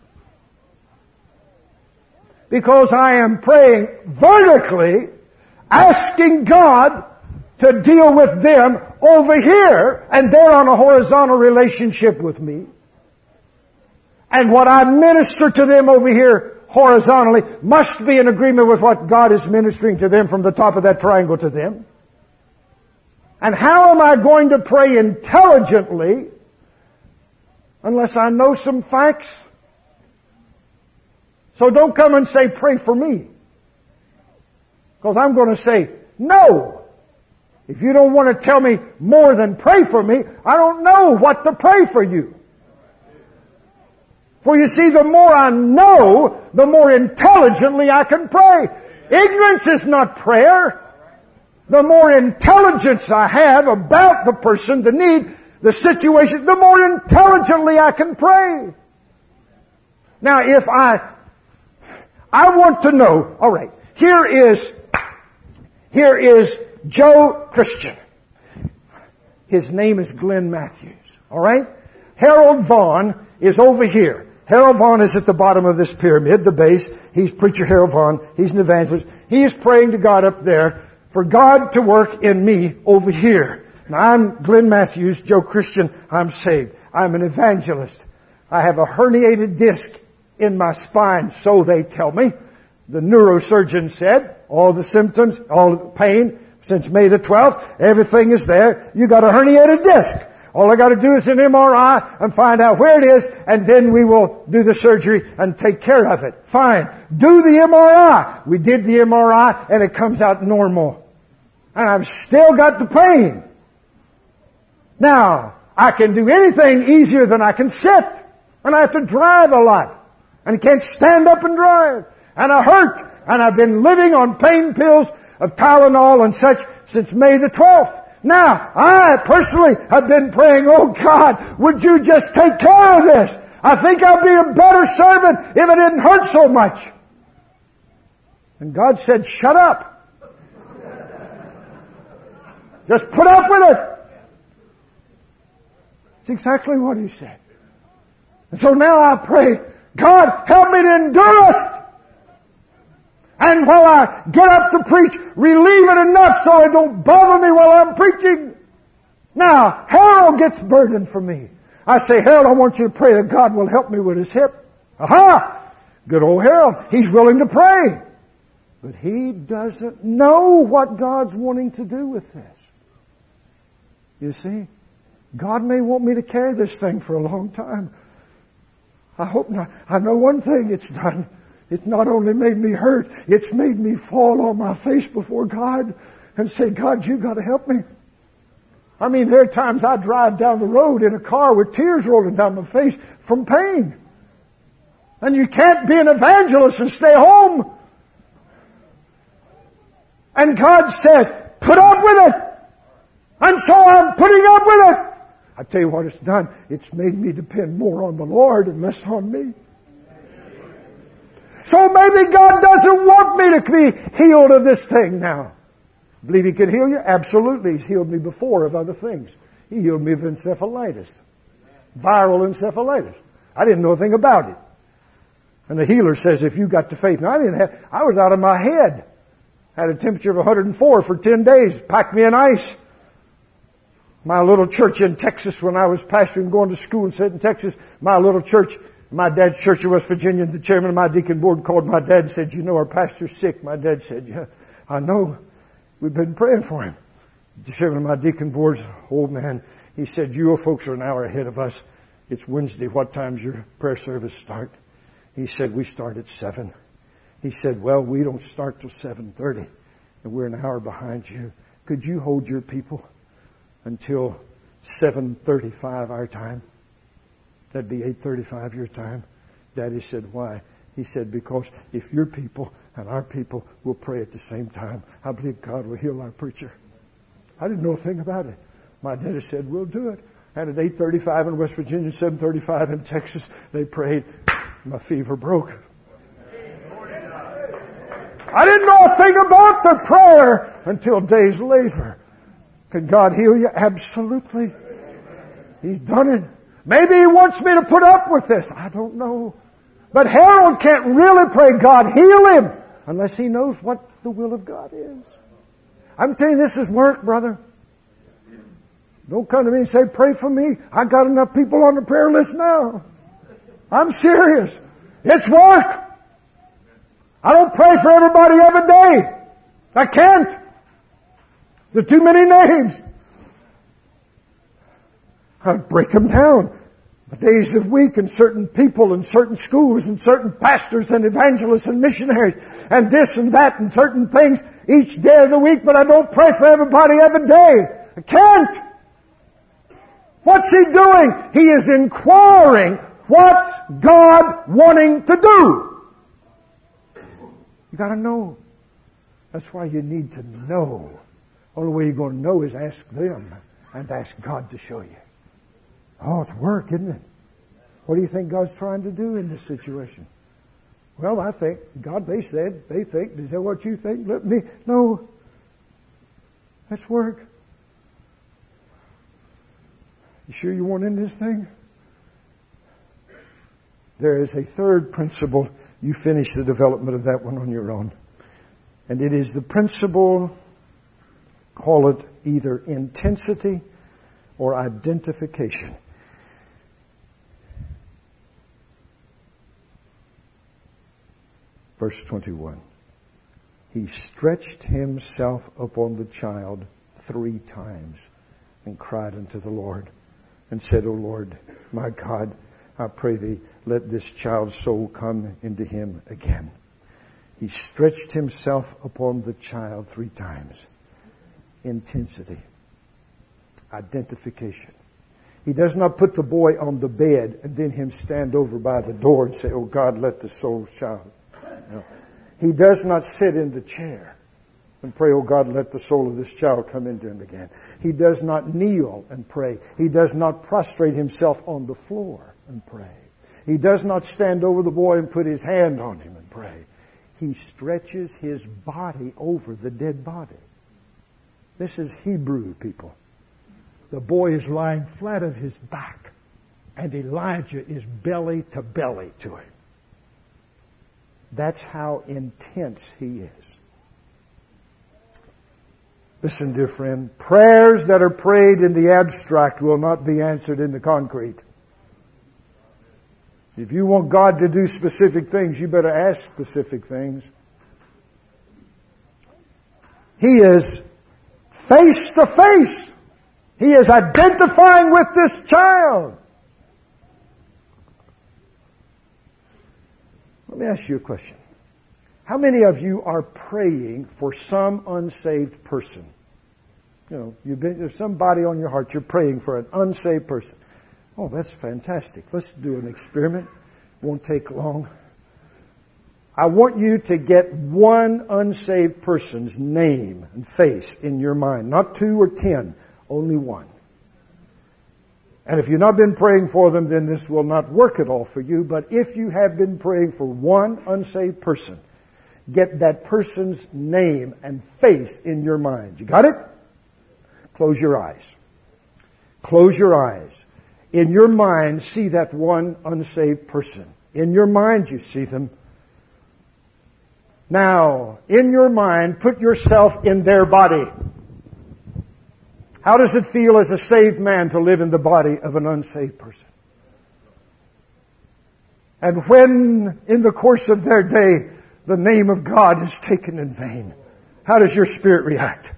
[SPEAKER 1] because I am praying vertically, asking God to deal with them over here, and they're on a horizontal relationship with me. And what I minister to them over here horizontally must be in agreement with what God is ministering to them from the top of that triangle to them. And how am I going to pray intelligently unless I know some facts? So don't come and say, pray for me. Because I'm going to say, no. If you don't want to tell me more than pray for me, I don't know what to pray for you. For you see, the more I know, the more intelligently I can pray. Ignorance is not prayer. The more intelligence I have about the person, the need, the situation, the more intelligently I can pray. Now, if I want to know, all right, here is Joe Christian. His name is Glenn Matthews, all right? Harold Vaughn is over here. Harold Vaughn is at the bottom of this pyramid, the base. He's Preacher Harold Vaughn. He's an evangelist. He is praying to God up there for God to work in me over here. Now, I'm Glenn Matthews, Joe Christian. I'm saved. I'm an evangelist. I have a herniated disc in my spine, so they tell me. The neurosurgeon said, all the symptoms, all the pain, since May the 12th, everything is there. You got a herniated disc. All I got to do is an MRI and find out where it is, and then we will do the surgery and take care of it. Fine. Do the MRI. We did the MRI, and it comes out normal. And I've still got the pain. Now, I can do anything easier than I can sit. And I have to drive a lot. And I can't stand up and drive. And I hurt. And I've been living on pain pills of Tylenol and such since May the 12th. Now, I personally have been praying, oh God, would you just take care of this? I think I'd be a better servant if it didn't hurt so much. And God said, shut up. Just put up with it. It's exactly what He said. And so now I pray, God, help me to endure it. And while I get up to preach, relieve it enough so it don't bother me while I'm preaching. Now, Harold gets burdened for me. I say, Harold, I want you to pray that God will help me with his hip. Aha! Good old Harold. He's willing to pray. But he doesn't know what God's wanting to do with this. You see? God may want me to carry this thing for a long time. I hope not. I know one thing it's done. It's not only made me hurt, it's made me fall on my face before God and say, God, you got to help me. I mean, there are times I drive down the road in a car with tears rolling down my face from pain. And you can't be an evangelist and stay home. And God said, put up with it. And so I'm putting up with it. I tell you what it's done. It's made me depend more on the Lord and less on me. So maybe God doesn't want me to be healed of this thing now. Believe He can heal you? Absolutely. He's healed me before of other things. He healed me of encephalitis. Viral encephalitis. I didn't know a thing about it. And the healer says, if you got the faith. Now I was out of my head. Had a temperature of 104 for 10 days. Packed me in ice. My little church in Texas, when I was pastoring, going to school and sitting in Texas, my little church, my dad's church in West Virginia, the chairman of my deacon board called my dad and said, you know, our pastor's sick. My dad said, yeah, I know. We've been praying for him. The chairman of my deacon board's old man. He said, you folks are an hour ahead of us. It's Wednesday. What time's your prayer service start? He said, we start at 7. He said, well, we don't start till 7:30, and we're an hour behind you. Could you hold your people until 7:35 our time? That'd be 8:35 your time. Daddy said, why? He said, because if your people and our people will pray at the same time, I believe God will heal our preacher. I didn't know a thing about it. My daddy said, we'll do it. And at 8:35 in West Virginia, 7:35 in Texas, they prayed. My fever broke. I didn't know a thing about the prayer until days later. Can God heal you? Absolutely. He's done it. Maybe He wants me to put up with this. I don't know. But Harold can't really pray, God, heal him, unless he knows what the will of God is. I'm telling you, this is work, brother. Don't come to me and say, pray for me. I got enough people on the prayer list now. I'm serious. It's work. I don't pray for everybody every day. I can't. There are too many names. I break them down. The days of the week and certain people and certain schools and certain pastors and evangelists and missionaries and this and that and certain things each day of the week, but I don't pray for everybody every day. I can't. What's He doing? He is inquiring what God wanting to do. You got to know. That's why you need to know. Only way you're going to know is ask them and ask God to show you. Oh, it's work, isn't it? What do you think God's trying to do in this situation? Well, I think God, they think, is that what you think? Let me, no. That's work. You sure you want in this thing? There is a third principle. You finish the development of that one on your own. And it is the principle, call it either intensity or identification. Verse 21. He stretched himself upon the child 3 times and cried unto the Lord and said, O Lord, my God, I pray thee, let this child's soul come into him again. He stretched himself upon the child 3 times. Intensity. Identification. He does not put the boy on the bed and then him stand over by the door and say, oh God, let the soul child. No. He does not sit in the chair and pray, oh God, let the soul of this child come into him again. He does not kneel and pray. He does not prostrate himself on the floor and pray. He does not stand over the boy and put his hand on him and pray. He stretches his body over the dead body. This is Hebrew, people. The boy is lying flat on his back, and Elijah is belly to belly to him. That's how intense he is. Listen, dear friend, prayers that are prayed in the abstract will not be answered in the concrete. If you want God to do specific things, you better ask specific things. He is face to face. He is identifying with this child. Let me ask you a question. How many of you are praying for some unsaved person? You know, there's somebody on your heart, you're praying for an unsaved person. Oh, that's fantastic. Let's do an experiment. Won't take long. I want you to get one unsaved person's name and face in your mind. Not 2 or 10, only one. And if you've not been praying for them, then this will not work at all for you. But if you have been praying for one unsaved person, get that person's name and face in your mind. You got it? Close your eyes. Close your eyes. In your mind, see that one unsaved person. In your mind, you see them. Now, in your mind, put yourself in their body. How does it feel as a saved man to live in the body of an unsaved person? And when, in the course of their day, the name of God is taken in vain, how does your spirit react?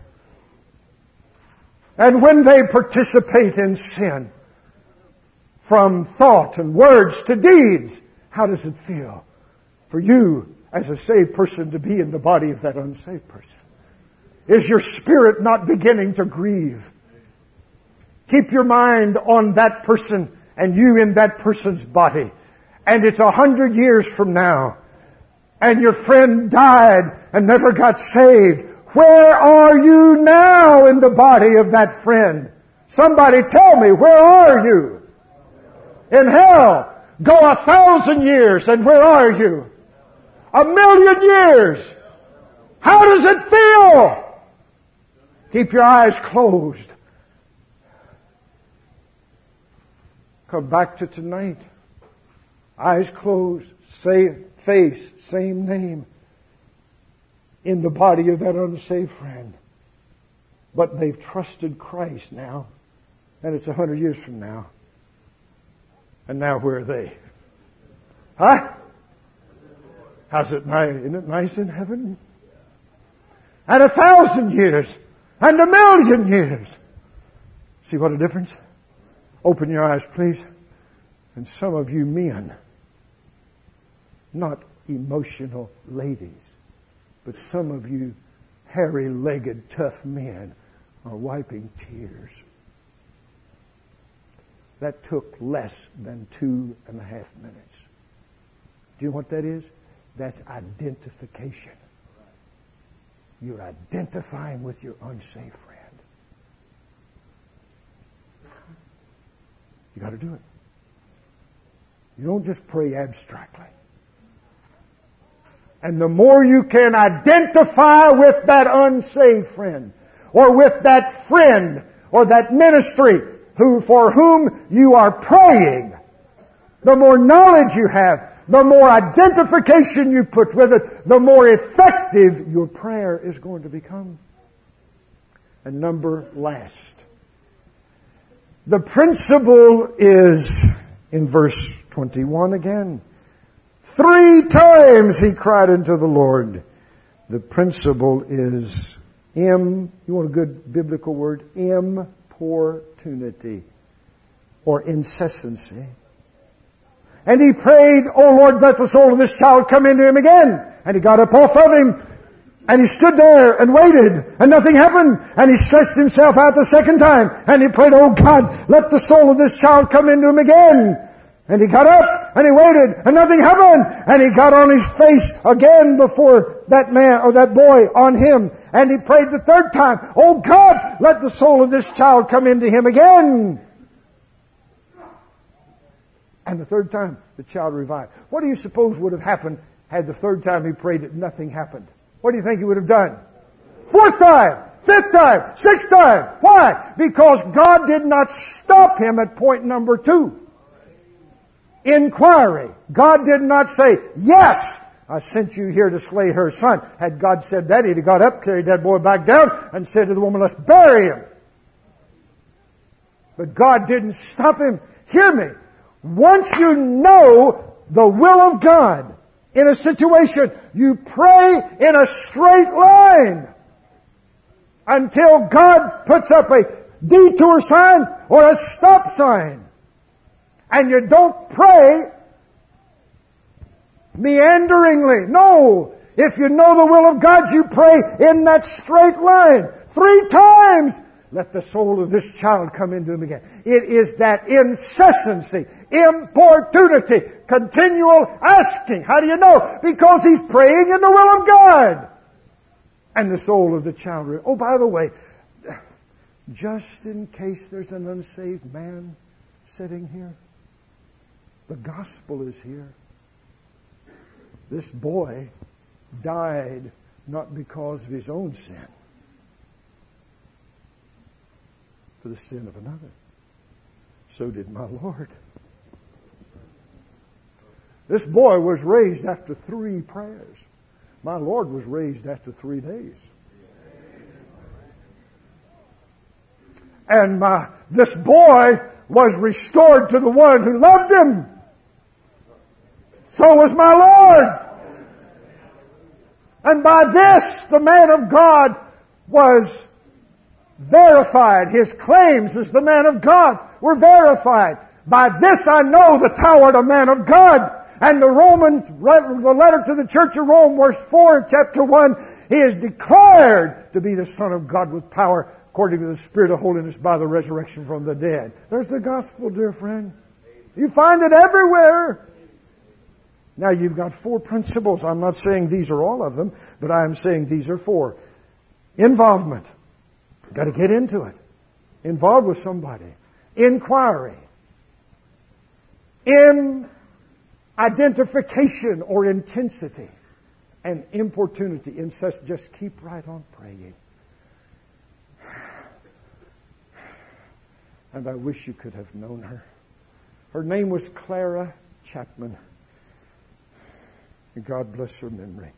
[SPEAKER 1] And when they participate in sin, from thought and words to deeds, how does it feel for you as a saved person to be in the body of that unsaved person? Is your spirit not beginning to grieve? Keep your mind on that person and you in that person's body. And it's 100 years from now. And your friend died and never got saved. Where are you now in the body of that friend? Somebody tell me, where are you? In hell. Go 1,000 years and where are you? 1,000,000 years. How does it feel? Keep your eyes closed. Come back to tonight. Eyes closed. Same face, same name. In the body of that unsaved friend. But they've trusted Christ now. And it's 100 years from now. And now where are they? Huh? How's it nice? Isn't it nice in heaven? And 1,000 years. And 1,000,000 years. See what a difference? Open your eyes, please. And some of you men, not emotional ladies, but some of you hairy-legged, tough men are wiping tears. That took less than 2.5 minutes. Do you know what that is? That's identification. You're identifying with your unsaved friend. You got to do it. You don't just pray abstractly. And the more you can identify with that unsaved friend, or with that friend, or that ministry for whom you are praying, the more knowledge you have, the more identification you put with it, the more effective your prayer is going to become. And number last, the principle is in verse 21 again. 3 times he cried unto the Lord. The principle is you want a good biblical word? Importunity or incessancy. And he prayed, "Oh Lord, let the soul of this child come into him again." And he got up off of him, and he stood there and waited, and nothing happened. And he stretched himself out the second time, and he prayed, "Oh God, let the soul of this child come into him again." And he got up and he waited and nothing happened. And he got on his face again before that man or that boy on him. And he prayed the third time, "Oh God, let the soul of this child come into him again." And the third time, the child revived. What do you suppose would have happened had the third time he prayed it, nothing happened? What do you think he would have done? Fourth time, fifth time, sixth time. Why? Because God did not stop him at point number 2. Inquiry. God did not say, "Yes, I sent you here to slay her son." Had God said that, he'd have got up, carried that boy back down, and said to the woman, "Let's bury him." But God didn't stop him. Hear me. Once you know the will of God in a situation, you pray in a straight line until God puts up a detour sign or a stop sign. And you don't pray meanderingly. No. If you know the will of God, you pray in that straight line. 3 times. Let the soul of this child come into him again. It is that incessancy, importunity, continual asking. How do you know? Because he's praying in the will of God. And the soul of the child. Oh, by the way, just in case there's an unsaved man sitting here, the gospel is here. This boy died not because of his own sin, for the sin of another. So did my Lord. This boy was raised after 3 prayers. My Lord was raised after 3 days. And this boy was restored to the one who loved him. So was my Lord. And by this, the man of God was verified. His claims as the man of God were verified. By this I know that thou art a man of God. And the letter to the church of Rome, verse 4, chapter 1, he is declared to be the Son of God with power, according to the Spirit of holiness by the resurrection from the dead. There's the gospel, dear friend. You find it everywhere. Now you've got 4 principles. I'm not saying these are all of them, but I am saying these are 4. Involvement. Got to get into it. Involved with somebody. Inquiry. Identification or intensity. And importunity. Just keep right on praying. And I wish you could have known her. Her name was Clara Chapman. And God bless her memory.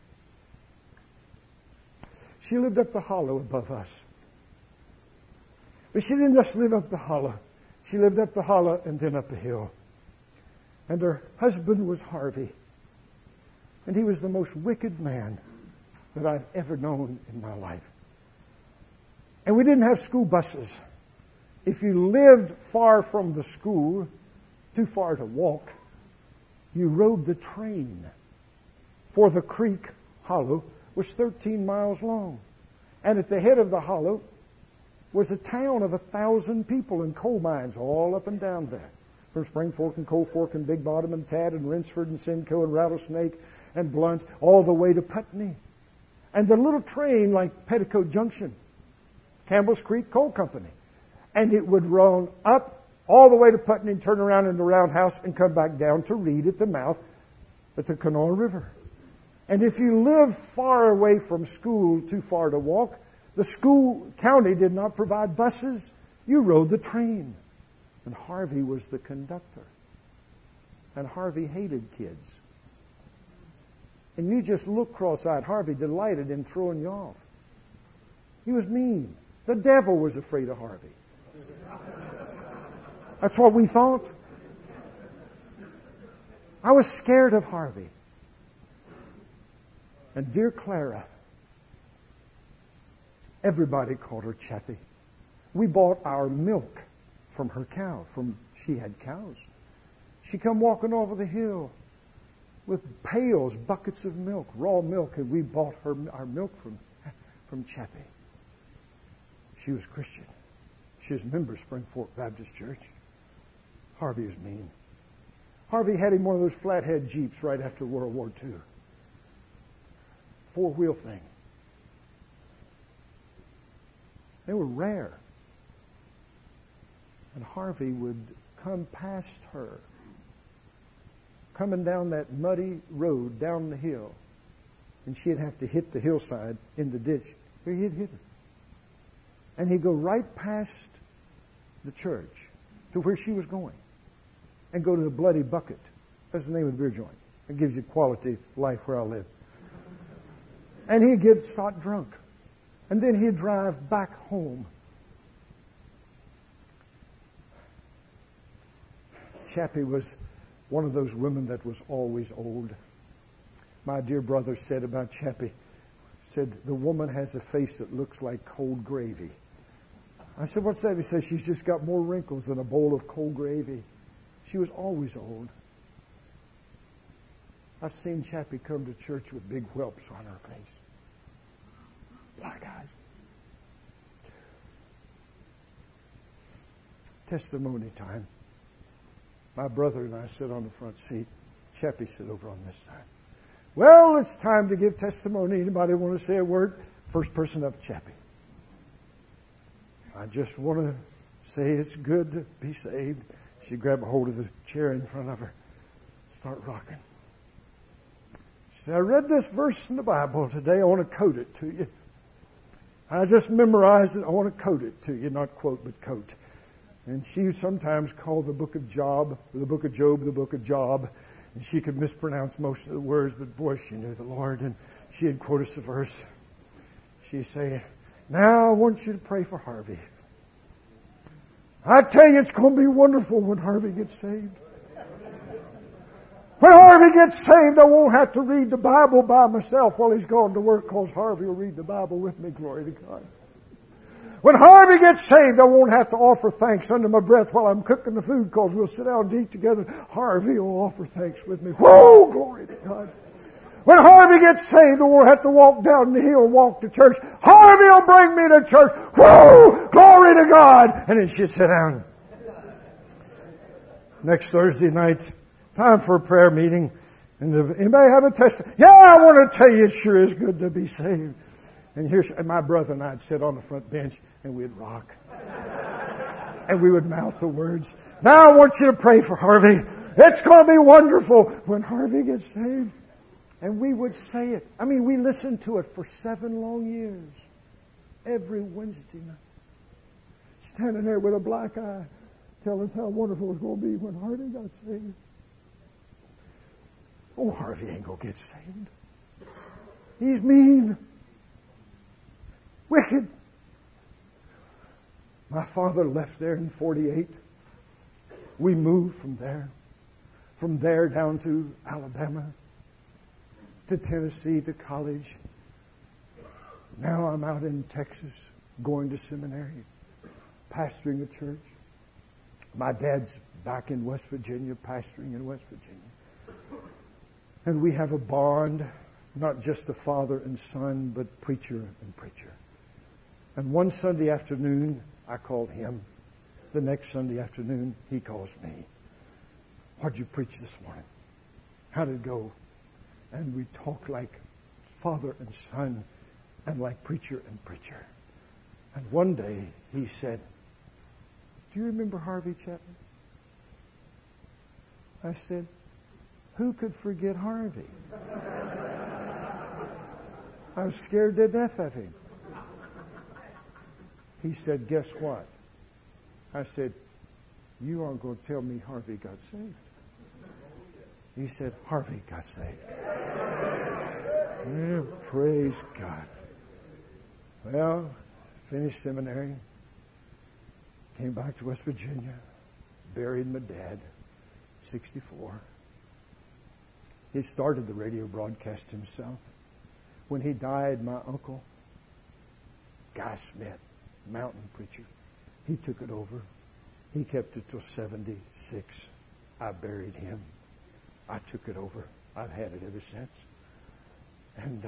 [SPEAKER 1] She lived up the hollow above us. But she didn't just live up the hollow. She lived up the hollow and then up a hill. And her husband was Harvey. And he was the most wicked man that I've ever known in my life. And we didn't have school buses. If you lived far from the school, too far to walk, you rode the train. For the creek hollow was 13 miles long. And at the head of the hollow was a town of 1,000 people and coal mines all up and down there. From Spring Fork and Cold Fork and Big Bottom and Tad and Rinsford and Simcoe and Rattlesnake and Blunt, all the way to Putney. And the little train like Petticoat Junction, Campbell's Creek Coal Company. And it would run up all the way to Putney and turn around in the roundhouse and come back down to Reed at the mouth at the Kanawha River. And if you lived far away from school, too far to walk, the school county did not provide buses. You rode the train. And Harvey was the conductor. And Harvey hated kids. And you just look cross-eyed. Harvey delighted in throwing you off. He was mean. The devil was afraid of Harvey. That's what we thought. I was scared of Harvey. And dear Clara, everybody called her Chappie. We bought our milk from her cow. She had cows. She come walking over the hill with pails, buckets of milk, raw milk, and we bought our milk from Chappie. She was Christian. She was a member of Spring Fork Baptist Church. Harvey was mean. Harvey had him one of those flathead Jeeps right after World War II. Four-wheel thing. They were rare. And Harvey would come past her, coming down that muddy road down the hill, and she'd have to hit the hillside in the ditch. Here he'd hit her. And he'd go right past the church to where she was going and go to the Bloody Bucket. That's the name of the beer joint. It gives you quality life where I live. And he'd get sot drunk. And then he'd drive back home. Chappie was one of those women that was always old. My dear brother said about Chappie, said, the woman has a face that looks like cold gravy. I said, what's that? He said, she's just got more wrinkles than a bowl of cold gravy. She was always old. I've seen Chappie come to church with big whelps on her face. Black eyes. Testimony time. My brother and I sit on the front seat. Chappie sit over on this side. Well, it's time to give testimony. Anybody want to say a word? First person up, Chappie. I just want to say it's good to be saved. She grabbed a hold of the chair in front of her. Start rocking. She said, I read this verse in the Bible today. I want to quote it to you. I just memorized it. I want to quote it to you. Not quote, but quote. And she sometimes called the book of Job, the book of Job, the book of Job. And she could mispronounce most of the words, but boy, she knew the Lord. And she'd quote us a verse. She'd say, now I want you to pray for Harvey. I tell you, it's going to be wonderful when Harvey gets saved. When Harvey gets saved, I won't have to read the Bible by myself while he's gone to work, because Harvey will read the Bible with me. Glory to God. When Harvey gets saved, I won't have to offer thanks under my breath while I'm cooking the food, because we'll sit down and eat together. Harvey will offer thanks with me. Whoa! Glory to God. When Harvey gets saved, I won't have to walk down the hill and walk to church. Harvey will bring me to church. Whoa! Glory to God. And then she'd sit down. Next Thursday night, time for a prayer meeting. And anybody have a testimony? Yeah, I want to tell you, it sure is good to be saved. And my brother and I'd sit on the front bench and we'd rock. And we would mouth the words. Now I want you to pray for Harvey. It's going to be wonderful when Harvey gets saved. And we would say it. I mean, we listened to it for 7 long years. Every Wednesday night. Standing there with a black eye, telling us how wonderful it was going to be when Harvey got saved. Oh, Harvey ain't going to get saved. He's mean. Wicked. My father left there in 48. We moved from there down to Alabama, to Tennessee, to college. Now I'm out in Texas, going to seminary, pastoring a church. My dad's back in West Virginia, pastoring in West Virginia. And we have a bond, not just a father and son, but preacher and preacher. And one Sunday afternoon, I called him. The next Sunday afternoon, he calls me. What'd you preach this morning? How'd it go? And we talk like father and son and like preacher and preacher. And one day he said, do you remember Harvey Chapman? I said, who could forget Harvey? I was scared to death of him. He said, guess what? I said, you aren't going to tell me Harvey got saved. He said, Harvey got saved. Yeah, praise God. Well, finished seminary. Came back to West Virginia. Buried my dad, 64. He started the radio broadcast himself. When he died, my uncle, Guy Smith, mountain preacher, he took it over. He kept it till 76. I buried him. I took it over. I've had it ever since. And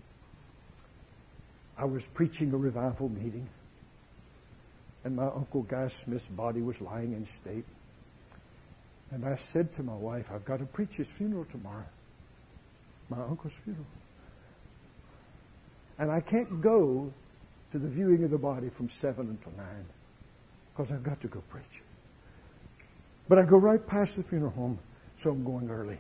[SPEAKER 1] I was preaching a revival meeting, and my Uncle Guy Smith's body was lying in state. And I said to my wife, I've got to preach his funeral tomorrow. My uncle's funeral. And I can't go to the viewing of the body from 7 until 9 because I've got to go preach. But I go right past the funeral home, so I'm going early.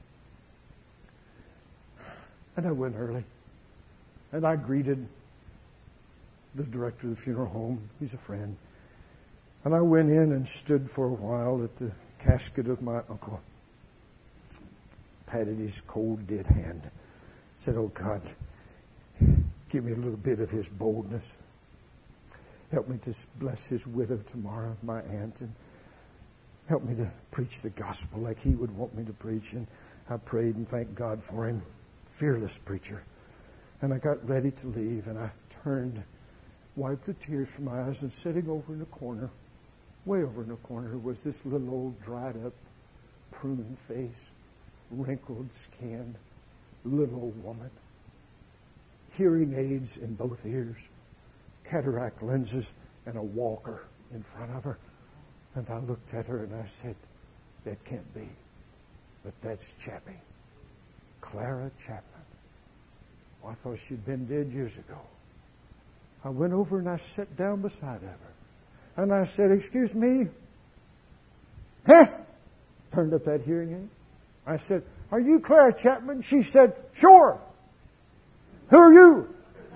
[SPEAKER 1] And I went early. And I greeted the director of the funeral home. He's a friend. And I went in and stood for a while at the casket of my uncle. Patted his cold, dead hand. Said, oh, God, give me a little bit of his boldness. Help me to bless his widow tomorrow, my aunt, and help me to preach the gospel like he would want me to preach. And I prayed and thanked God for him. Fearless preacher. And I got ready to leave, and I turned, wiped the tears from my eyes, and sitting over in the corner, way over in the corner, was this little old dried up, prune face, wrinkled skin, little old woman, hearing aids in both ears, cataract lenses, and a walker in front of her. And I looked at her and I said, that can't be. But that's Chappie. Clara Chapman. Well, I thought she'd been dead years ago. I went over and I sat down beside her. And I said, excuse me? Huh? Turned up that hearing aid. I said, are you Clara Chapman? She said, sure. Who are you?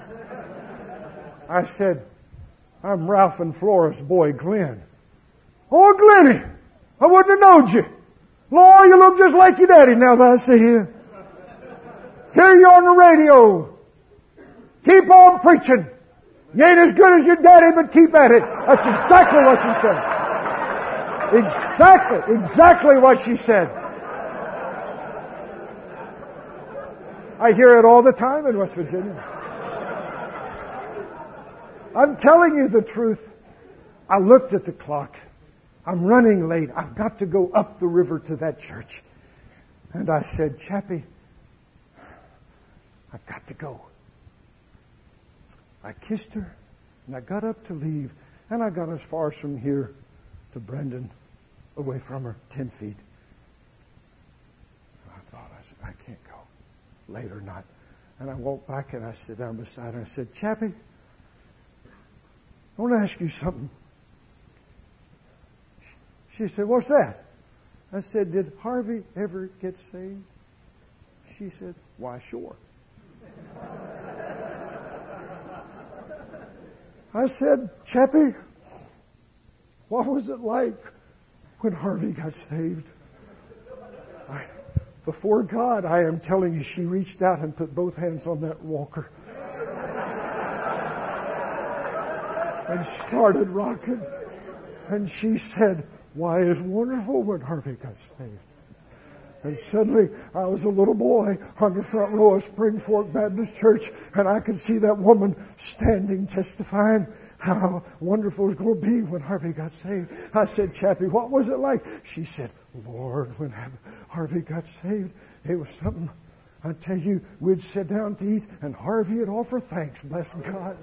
[SPEAKER 1] I said, I'm Ralph and Flora's boy, Glenn. Oh, Glenny, I wouldn't have known you. Lord, you look just like your daddy now that I see you. Hear you on the radio. Keep on preaching. You ain't as good as your daddy, but keep at it. That's exactly what she said. Exactly what she said. I hear it all the time in West Virginia. I'm telling you the truth. I looked at the clock. I'm running late. I've got to go up the river to that church. And I said, Chappie, I've got to go. I kissed her, and I got up to leave, and I got as far as from here to Brendan, away from her, 10 feet. And I said, I can't go. Late or not. And I walked back, and I sat down beside her, and I said, Chappie, I want to ask you something. She said, what's that? I said, did Harvey ever get saved? She said, why, sure. I said, Chappie, what was it like when Harvey got saved? Before God, I am telling you, she reached out and put both hands on that walker and started rocking. And she said, why, it's wonderful when Harvey got saved. And suddenly, I was a little boy on the front row of Spring Fork Baptist Church, and I could see that woman standing testifying how wonderful it was going to be when Harvey got saved. I said, Chappie, what was it like? She said, Lord, when Harvey got saved, it was something. I tell you, we'd sit down to eat, and Harvey would offer thanks, bless God.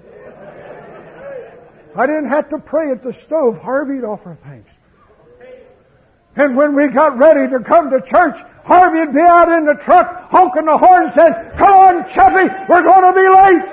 [SPEAKER 1] I didn't have to pray at the stove. Harvey'd offer thanks. And when we got ready to come to church, Harvey'd be out in the truck honking the horn and saying, come on, Chappie, we're going to be late.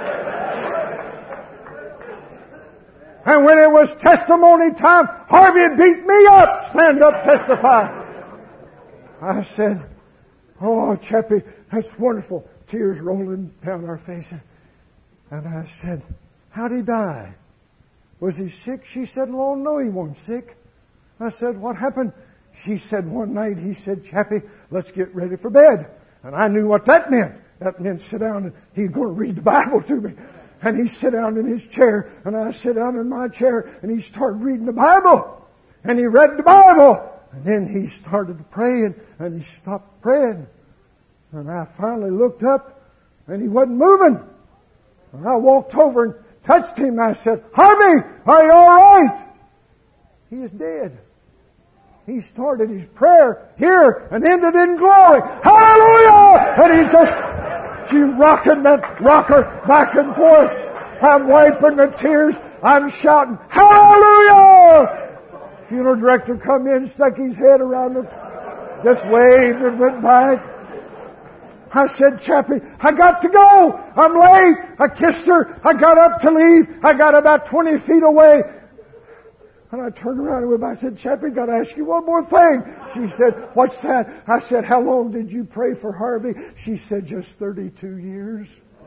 [SPEAKER 1] And when it was testimony time, Harvey'd beat me up, stand up, testify. I said, oh, Chappie, that's wonderful. Tears rolling down our faces. And I said, how'd he die? Was he sick? She said, oh, no, he wasn't sick. I said, what happened? She said, one night, he said, Chappie, let's get ready for bed. And I knew what that meant. That meant sit down and he's going to read the Bible to me. And he sat down in his chair, and I sat down in my chair, and he started reading the Bible. And he read the Bible. And then he started praying, and he stopped praying. And I finally looked up, and he wasn't moving. And I walked over and touched him, and I said, Harvey, are you all right? He is dead. He started his prayer here and ended in glory. Hallelujah! And she rocking that rocker back and forth. I'm wiping the tears. I'm shouting, hallelujah! Funeral director come in, stuck his head around the, just waved and went by. I said, Chappie, I got to go. I'm late. I kissed her. I got up to leave. I got about 20 feet away. And I turned around and went by. I said, Chappie, got to ask you one more thing. She said, what's that? I said, how long did you pray for Harvey? She said, just 32 years.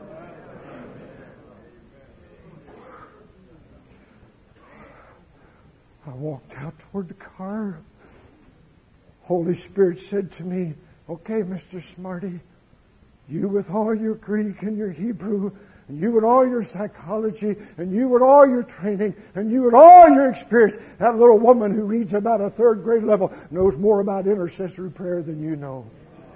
[SPEAKER 1] I walked out toward the car. Holy Spirit said to me, okay, Mr. Smarty, you with all your Greek and your Hebrew, and you with all your psychology, and you with all your training, and you with all your experience, that little woman who reads about a third grade level knows more about intercessory prayer than you know.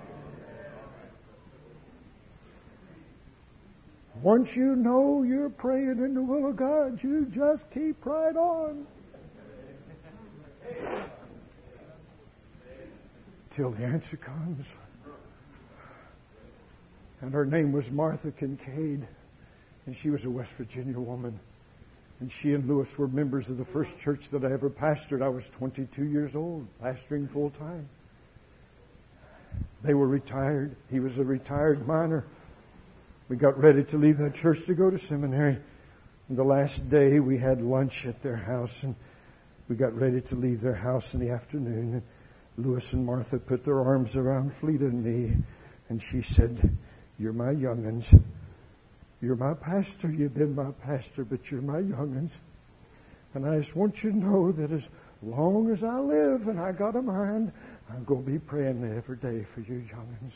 [SPEAKER 1] Once you know you're praying in the will of God, you just keep right on. Till the answer comes. And her name was Martha Kincaid, and she was a West Virginia woman. And she and Lewis were members of the first church that I ever pastored. I was 22 years old, pastoring full time. They were retired. He was a retired miner. We got ready to leave that church to go to seminary. And the last day we had lunch at their house, and we got ready to leave their house in the afternoon. And Lewis and Martha put their arms around Fleeta and me, and she said, you're my young'uns. You're my pastor. You've been my pastor, but you're my young'uns. And I just want you to know that as long as I live and I got a mind, I'm going to be praying every day for you young'uns.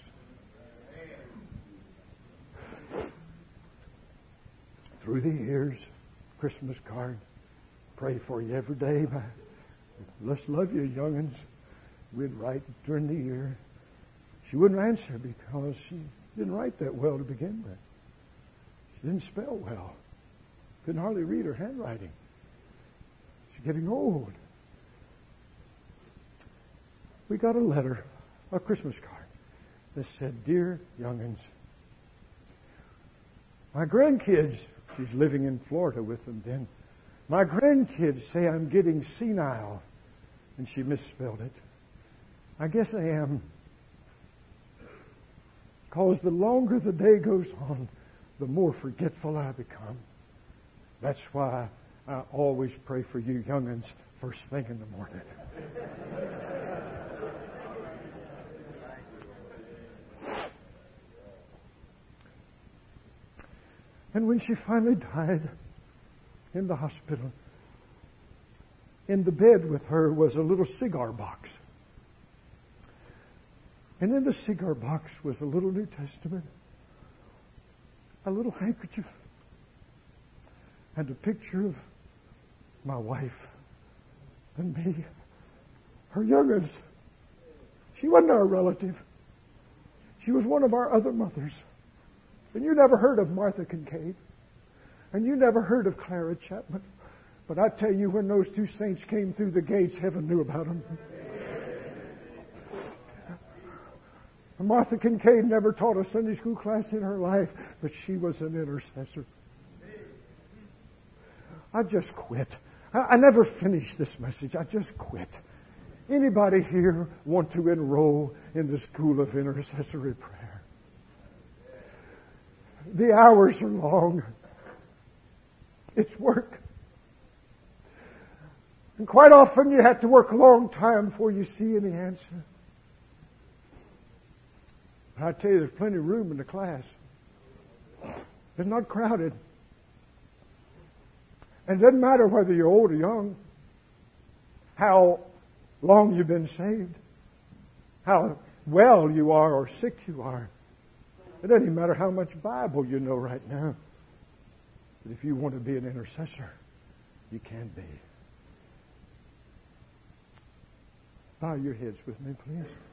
[SPEAKER 1] Through the years, Christmas card, pray for you every day. Let's love you, young'uns. We'd write during the year. She wouldn't answer because she didn't write that well to begin with. She didn't spell well. Couldn't hardly read her handwriting. She's getting old. We got a letter, a Christmas card, that said, Dear young'uns, my grandkids, she's living in Florida with them then, my grandkids say I'm getting senile. And she misspelled it. I guess I am. Because the longer the day goes on, the more forgetful I become. That's why I always pray for you young'uns first thing in the morning. And when she finally died in the hospital, in the bed with her was a little cigar box. And in the cigar box was a little New Testament, a little handkerchief, and a picture of my wife and me, her young'uns. She wasn't our relative. She was one of our other mothers. And you never heard of Martha Kincaid. And you never heard of Clara Chapman. But I tell you, when those two saints came through the gates, heaven knew about them. Martha Kincaid never taught a Sunday school class in her life, but she was an intercessor. I just quit. I never finished this message. I just quit. Anybody here want to enroll in the school of intercessory prayer? The hours are long. It's work. And quite often you have to work a long time before you see any answer. I tell you, there's plenty of room in the class. It's not crowded. And it doesn't matter whether you're old or young, how long you've been saved, how well you are or sick you are. It doesn't even matter how much Bible you know right now. But if you want to be an intercessor, you can be. Bow your heads with me, please.